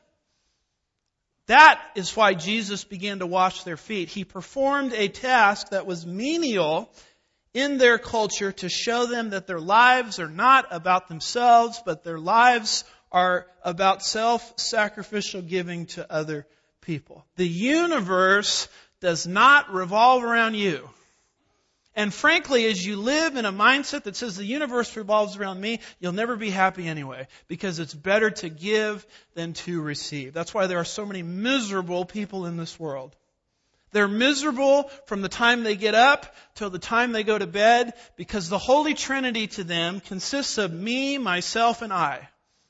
That is why Jesus began to wash their feet. He performed a task that was menial in their culture to show them that their lives are not about themselves, but their lives are about self-sacrificial giving to other people. The universe does not revolve around you. And frankly, as you live in a mindset that says the universe revolves around me, you'll never be happy anyway, because it's better to give than to receive. That's why there are so many miserable people in this world. They're miserable from the time they get up till the time they go to bed, because the Holy Trinity to them consists of me, myself, and I.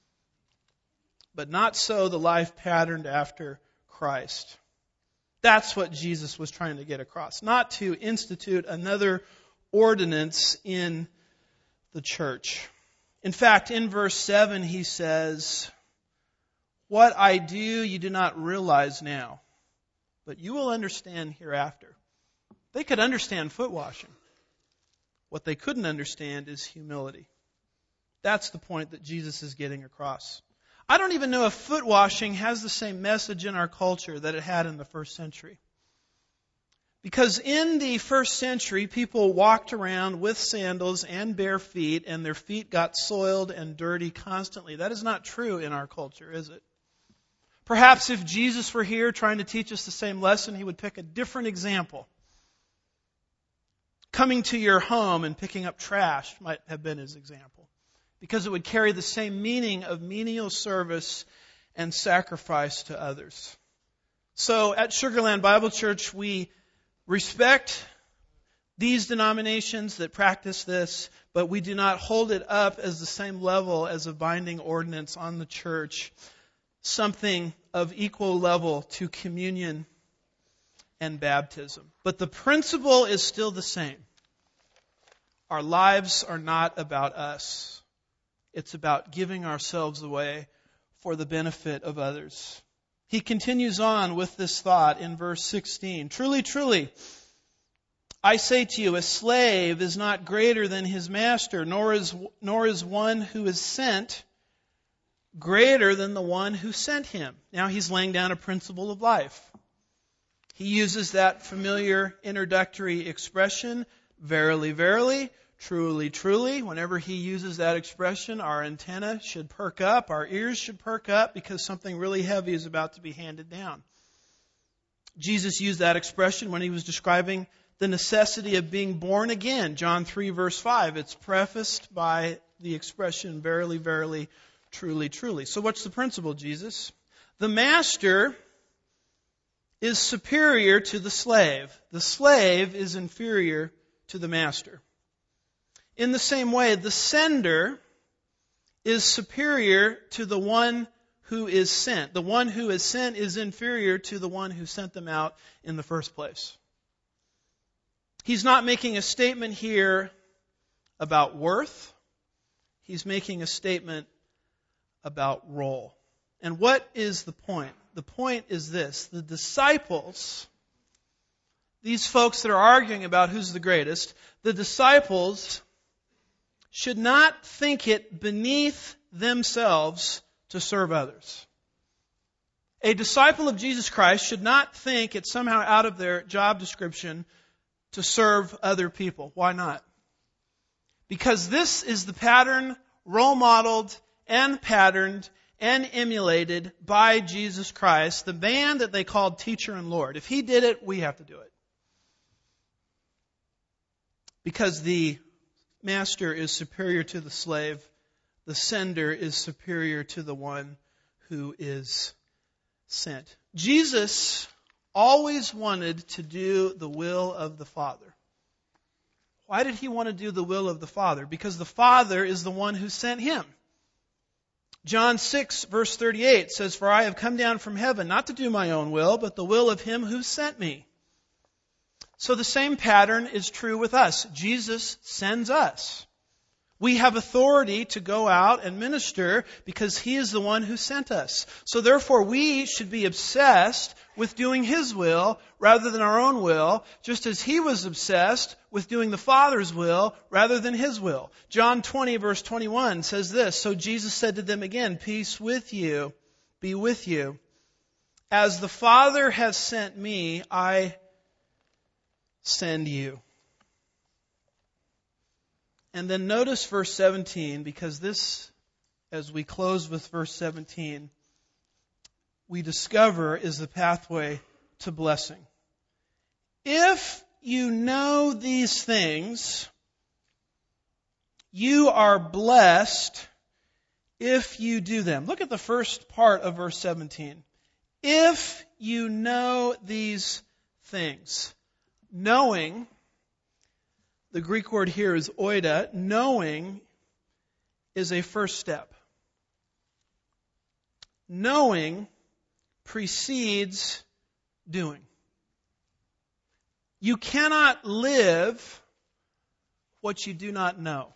But not so the life patterned after Christ. That's what Jesus was trying to get across. Not to institute another ordinance in the church. In fact, in verse 7 he says, "What I do you do not realize now, but you will understand hereafter." They could understand foot washing. What they couldn't understand is humility. That's the point that Jesus is getting across. I don't even know if foot washing has the same message in our culture that it had in the first century. Because in the first century, people walked around with sandals and bare feet, and their feet got soiled and dirty constantly. That is not true in our culture, is it? Perhaps if Jesus were here trying to teach us the same lesson, he would pick a different example. Coming to your home and picking up trash might have been his example, because it would carry the same meaning of menial service and sacrifice to others. So at Sugarland Bible Church, we respect these denominations that practice this, but we do not hold it up as the same level as a binding ordinance on the church, something of equal level to communion and baptism. But the principle is still the same. Our lives are not about us. It's about giving ourselves away for the benefit of others. He continues on with this thought in verse 16. "Truly, truly, I say to you, a slave is not greater than his master, nor is one who is sent greater than the one who sent him." Now he's laying down a principle of life. He uses that familiar introductory expression, "Verily, verily, truly, truly." Whenever he uses that expression, our antenna should perk up, our ears should perk up, because something really heavy is about to be handed down. Jesus used that expression when he was describing the necessity of being born again. John 3 verse 5. It's prefaced by the expression, "Verily, verily, truly, truly." So what's the principle, Jesus? The master is superior to the slave. The slave is inferior to the master. In the same way, the sender is superior to the one who is sent. The one who is sent is inferior to the one who sent them out in the first place. He's not making a statement here about worth. He's making a statement about role. And what is the point? The point is this: the disciples, these folks that are arguing about who's the greatest, the disciples should not think it beneath themselves to serve others. A disciple of Jesus Christ should not think it's somehow out of their job description to serve other people. Why not? Because this is the pattern role modeled and patterned and emulated by Jesus Christ, the man that they called teacher and Lord. If he did it, we have to do it. Because the master is superior to the slave, the sender is superior to the one who is sent. Jesus always wanted to do the will of the Father. Why did he want to do the will of the Father? Because the Father is the one who sent him. John 6, verse 38 says, "For I have come down from heaven, not to do my own will, but the will of him who sent me." So the same pattern is true with us. Jesus sends us. We have authority to go out and minister because he is the one who sent us. So therefore we should be obsessed with doing his will rather than our own will, just as he was obsessed with doing the Father's will rather than his will. John 20, verse 21 says this, "So Jesus said to them again, 'Peace with you, be with you. As the Father has sent me, I send you.'" And then notice verse 17, because this, as we close with verse 17, we discover is the pathway to blessing. If you know these things, you are blessed if you do them. Look at the first part of verse 17. If you know these things. Knowing, the Greek word here is oida. Knowing is a first step. Knowing precedes doing. You cannot live what you do not know.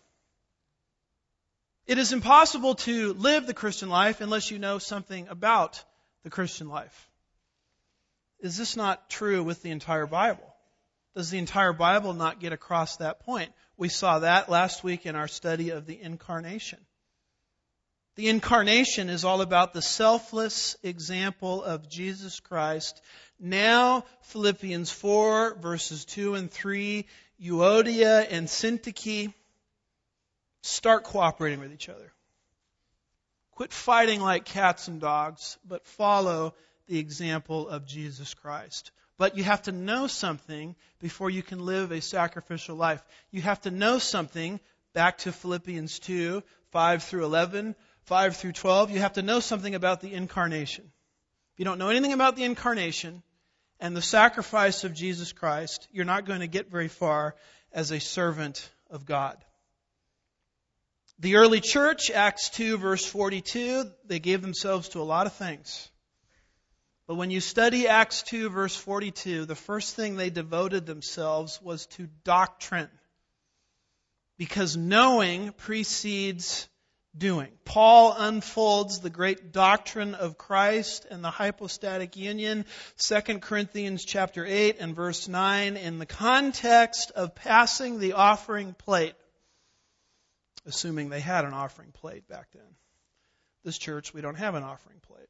It is impossible to live the Christian life unless you know something about the Christian life. Is this not true with the entire Bible? Does the entire Bible not get across that point? We saw that last week in our study of the Incarnation. The Incarnation is all about the selfless example of Jesus Christ. Now, Philippians 4, verses 2 and 3, Euodia and Syntyche, start cooperating with each other. Quit fighting like cats and dogs, but follow the example of Jesus Christ. But you have to know something before you can live a sacrificial life. You have to know something, back to Philippians 2, 5 through 11, 5 through 12. You have to know something about the Incarnation. If you don't know anything about the Incarnation and the sacrifice of Jesus Christ, you're not going to get very far as a servant of God. The early church, Acts 2, verse 42, they gave themselves to a lot of things. But when you study Acts 2, verse 42, the first thing they devoted themselves was to doctrine. Because knowing precedes doing. Paul unfolds the great doctrine of Christ and the hypostatic union, 2 Corinthians chapter 8 and verse 9, in the context of passing the offering plate. Assuming they had an offering plate back then. This church, we don't have an offering plate.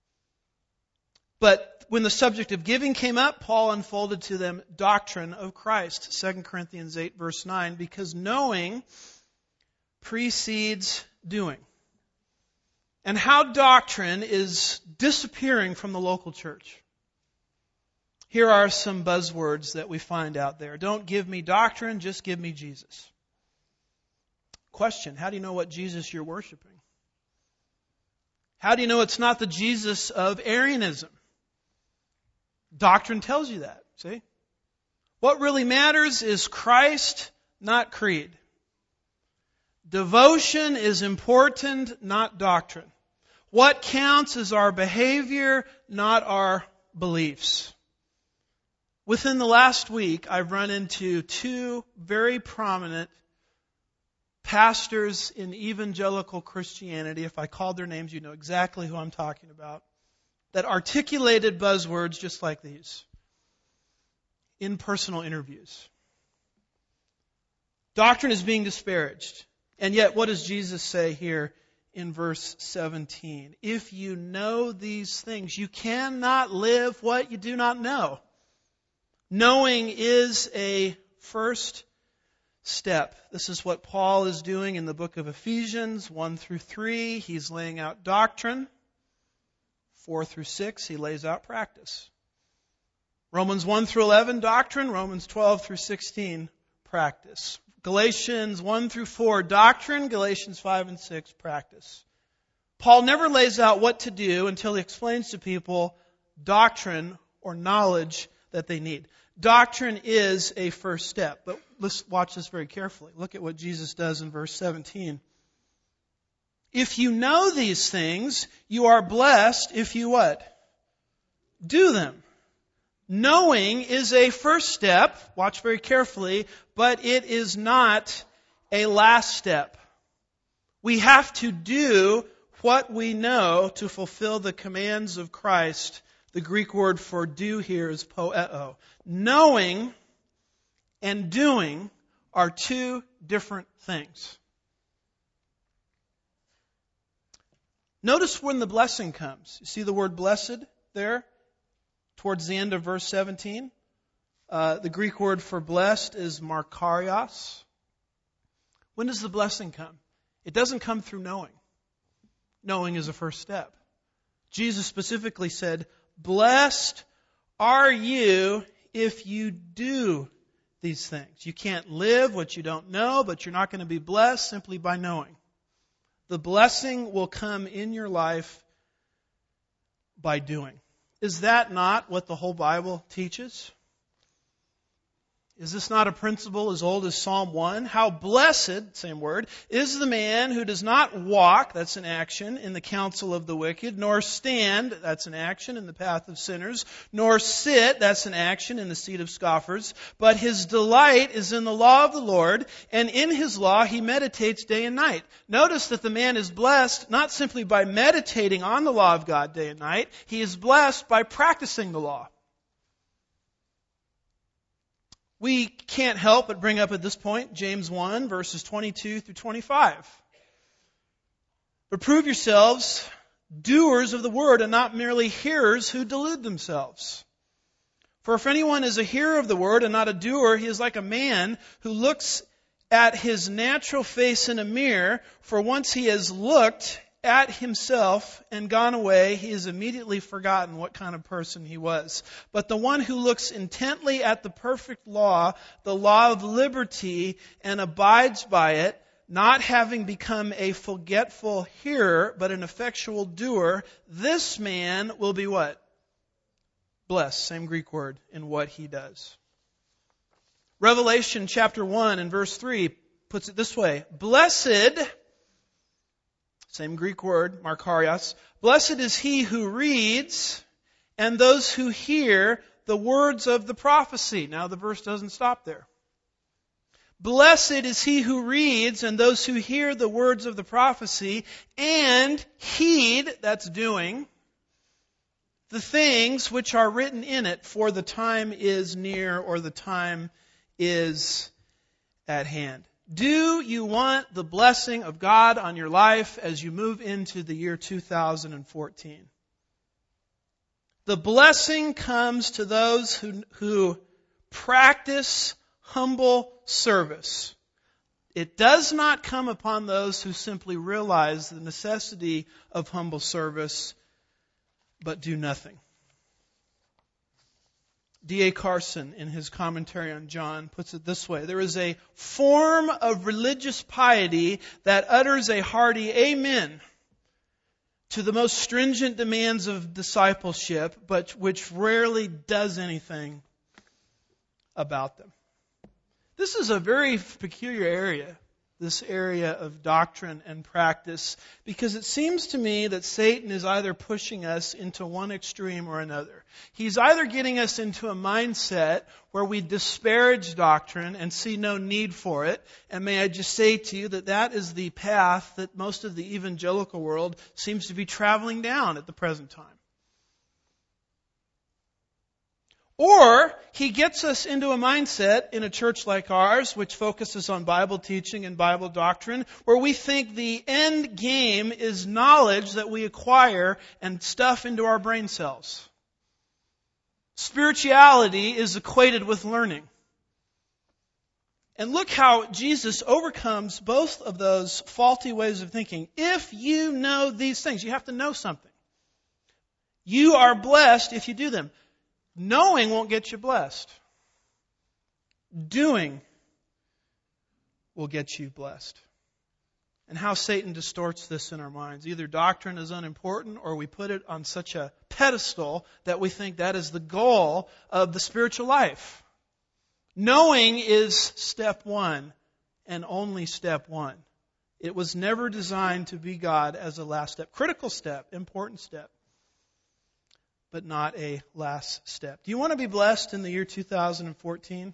But when the subject of giving came up, Paul unfolded to them doctrine of Christ. 2 Corinthians 8, verse 9, because knowing precedes doing. And how doctrine is disappearing from the local church. Here are some buzzwords that we find out there. Don't give me doctrine, just give me Jesus. Question, how do you know what Jesus you're worshiping? How do you know it's not the Jesus of Arianism? Doctrine tells you that, see? What really matters is Christ, not creed. Devotion is important, not doctrine. What counts is our behavior, not our beliefs. Within the last week, I've run into two very prominent pastors in evangelical Christianity. If I called their names, you know exactly who I'm talking about. That articulated buzzwords just like these. in personal interviews. Doctrine is being disparaged. And yet, what does Jesus say here in verse 17? If you know these things, you cannot live what you do not know. Knowing is a first step. This is what Paul is doing in the book of Ephesians 1 through 3. He's laying out doctrine. 4 through 6, he lays out practice. Romans 1 through 11, doctrine. Romans 12 through 16, practice. Galatians 1 through 4, doctrine. Galatians 5 and 6, practice. Paul never lays out what to do until he explains to people doctrine or knowledge that they need. Doctrine is a first step. But let's watch this very carefully. Look at what Jesus does in verse 17. If you know these things, you are blessed if you what? Do them. Knowing is a first step, watch very carefully, but it is not a last step. We have to do what we know to fulfill the commands of Christ. The Greek word for do here is poeo. Knowing and doing are two different things. Notice when the blessing comes. You see the word blessed there? Towards the end of verse 17. The Greek word for blessed is makarios. When does the blessing come? It doesn't come through knowing. Knowing is a first step. Jesus specifically said, blessed are you if you do these things. You can't live what you don't know, but you're not going to be blessed simply by knowing. The blessing will come in your life by doing. Is that not what the whole Bible teaches? Is this not a principle as old as Psalm 1? How blessed, same word, is the man who does not walk, that's an action, in the counsel of the wicked, nor stand, that's an action, in the path of sinners, nor sit, that's an action, in the seat of scoffers, but his delight is in the law of the Lord, and in his law he meditates day and night. Notice that the man is blessed not simply by meditating on the law of God day and night, he is blessed by practicing the law. We can't help but bring up at this point James 1, verses 22 through 25. But prove yourselves doers of the word and not merely hearers who delude themselves. For if anyone is a hearer of the word and not a doer, he is like a man who looks at his natural face in a mirror, for once he has looked at himself and gone away, he has immediately forgotten what kind of person he was. But the one who looks intently at the perfect law, the law of liberty, and abides by it, not having become a forgetful hearer, but an effectual doer, this man will be what? Blessed, same Greek word, in what he does. Revelation chapter 1 and verse 3 puts it this way. Blessed, same Greek word, makarios. Blessed is he who reads and those who hear the words of the prophecy. Now the verse doesn't stop there. Blessed is he who reads and those who hear the words of the prophecy and heed, that's doing, the things which are written in it, for the time is near or the time is at hand. Do you want the blessing of God on your life as you move into the year 2014? The blessing comes to those who practice humble service. It does not come upon those who simply realize the necessity of humble service, but do nothing. D.A. Carson, in his commentary on John, puts it this way. There is a form of religious piety that utters a hearty amen to the most stringent demands of discipleship, but which rarely does anything about them. This is a very peculiar area, this area of doctrine and practice, because it seems to me that Satan is either pushing us into one extreme or another. He's either getting us into a mindset where we disparage doctrine and see no need for it, and may I just say to you that that is the path that most of the evangelical world seems to be traveling down at the present time. Or he gets us into a mindset in a church like ours, which focuses on Bible teaching and Bible doctrine, where we think the end game is knowledge that we acquire and stuff into our brain cells. Spirituality is equated with learning. And look how Jesus overcomes both of those faulty ways of thinking. If you know these things, you have to know something. You are blessed if you do them. Knowing won't get you blessed. Doing will get you blessed. And how Satan distorts this in our minds. Either doctrine is unimportant or we put it on such a pedestal that we think that is the goal of the spiritual life. Knowing is step one and only step one. It was never designed to be God as a last step. Critical step, important step, but not a last step. Do you want to be blessed in the year 2014?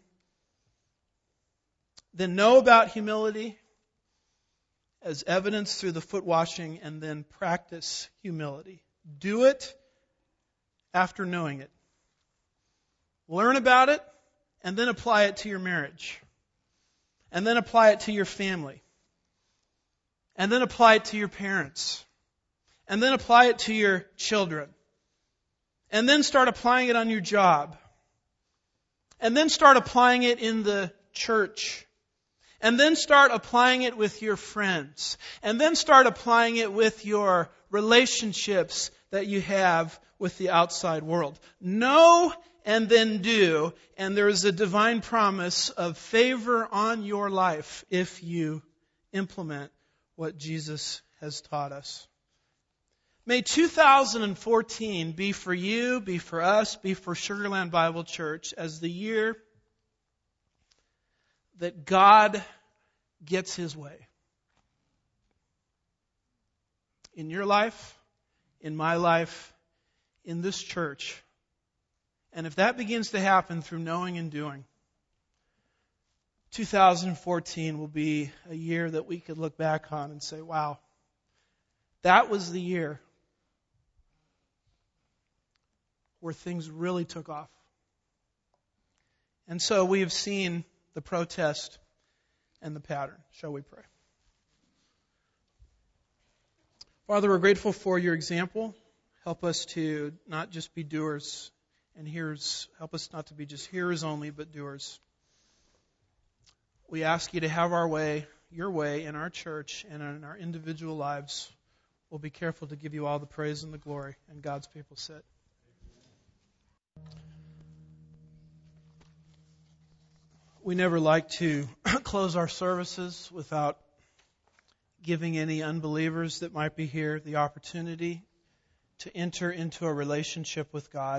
Then know about humility as evidence through the foot washing, and then practice humility. Do it after knowing it. Learn about it, and then apply it to your marriage. And then apply it to your family. And then apply it to your parents. And then apply it to your children. And then start applying it on your job. And then start applying it in the church. And then start applying it with your friends. And then start applying it with your relationships that you have with the outside world. Know and then do. And there is a divine promise of favor on your life if you implement what Jesus has taught us. May 2014 be for you, be for us, be for Sugarland Bible Church as the year that God gets His way. In your life, in my life, in this church. And if that begins to happen through knowing and doing, 2014 will be a year that we could look back on and say, wow, that was the year where things really took off. And so we have seen the protest and the pattern. Shall we pray? Father, we're grateful for your example. Help us to not just be doers and hearers. Help us not to be just hearers only, but doers. We ask you to have our way, your way, in our church and in our individual lives. We'll be careful to give you all the praise and the glory. And God's people said. We never like to close our services without giving any unbelievers that might be here the opportunity to enter into a relationship with God.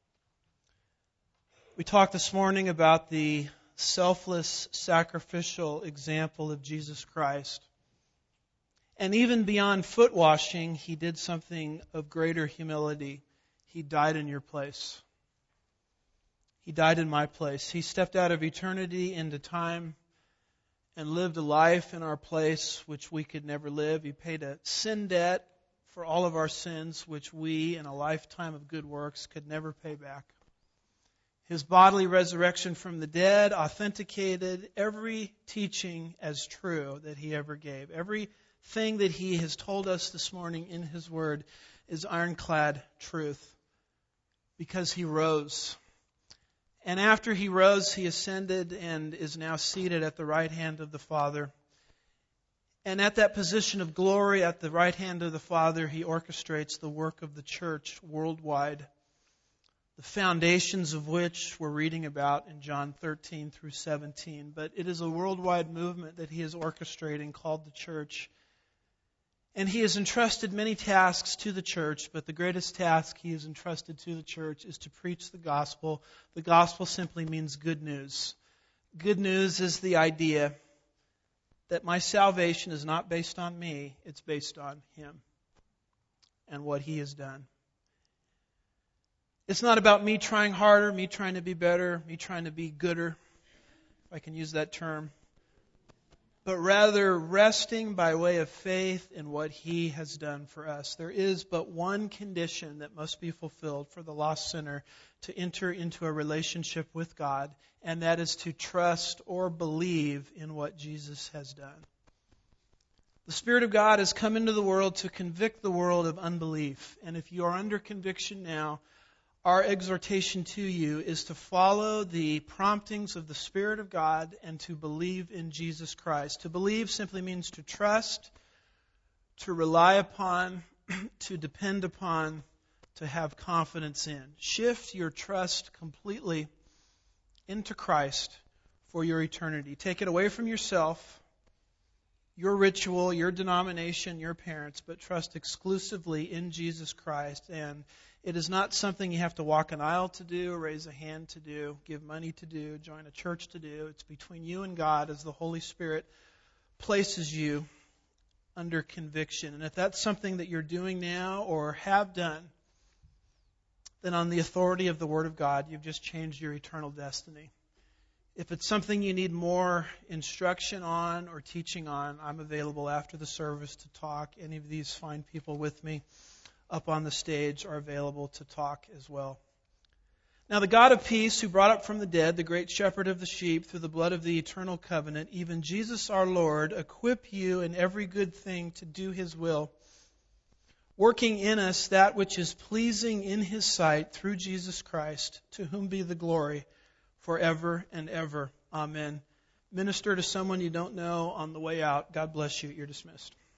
We talked this morning about the selfless, sacrificial example of Jesus Christ. And even beyond foot washing, He did something of greater humility. He died in your place. He died in my place. He stepped out of eternity into time and lived a life in our place which we could never live. He paid a sin debt for all of our sins, which we, in a lifetime of good works, could never pay back. His bodily resurrection from the dead authenticated every teaching as true that He ever gave. Everything that He has told us this morning in His Word is ironclad truth because He rose. And after He rose, He ascended and is now seated at the right hand of the Father. And at that position of glory at the right hand of the Father, He orchestrates the work of the church worldwide, the foundations of which we're reading about in John 13 through 17. But it is a worldwide movement that He is orchestrating called the church. And He has entrusted many tasks to the church, but the greatest task He has entrusted to the church is to preach the gospel. The gospel simply means good news. Good news is the idea that my salvation is not based on me, it's based on Him and what He has done. It's not about me trying harder, me trying to be better, me trying to be gooder, if I can use that term. but rather resting by way of faith in what He has done for us. There is but one condition that must be fulfilled for the lost sinner to enter into a relationship with God, and that is to trust or believe in what Jesus has done. The Spirit of God has come into the world to convict the world of unbelief. And if you are under conviction now, our exhortation to you is to follow the promptings of the Spirit of God and to believe in Jesus Christ. To believe simply means to trust, to rely upon, to depend upon, to have confidence in. Shift your trust completely into Christ for your eternity. Take it away from yourself, your ritual, your denomination, your parents, but trust exclusively in Jesus Christ. And it is not something you have to walk an aisle to do, raise a hand to do, give money to do, join a church to do. It's between you and God as the Holy Spirit places you under conviction. And if that's something that you're doing now or have done, then on the authority of the Word of God, you've just changed your eternal destiny. If it's something you need more instruction on or teaching on, I'm available after the service to talk. Any of these fine people with me up on the stage are available to talk as well. Now the God of peace, who brought up from the dead the great shepherd of the sheep through the blood of the eternal covenant, even Jesus our Lord, equip you in every good thing to do His will, working in us that which is pleasing in His sight through Jesus Christ, to whom be the glory forever and ever. Amen. Minister to someone you don't know on the way out. God bless you. You're dismissed.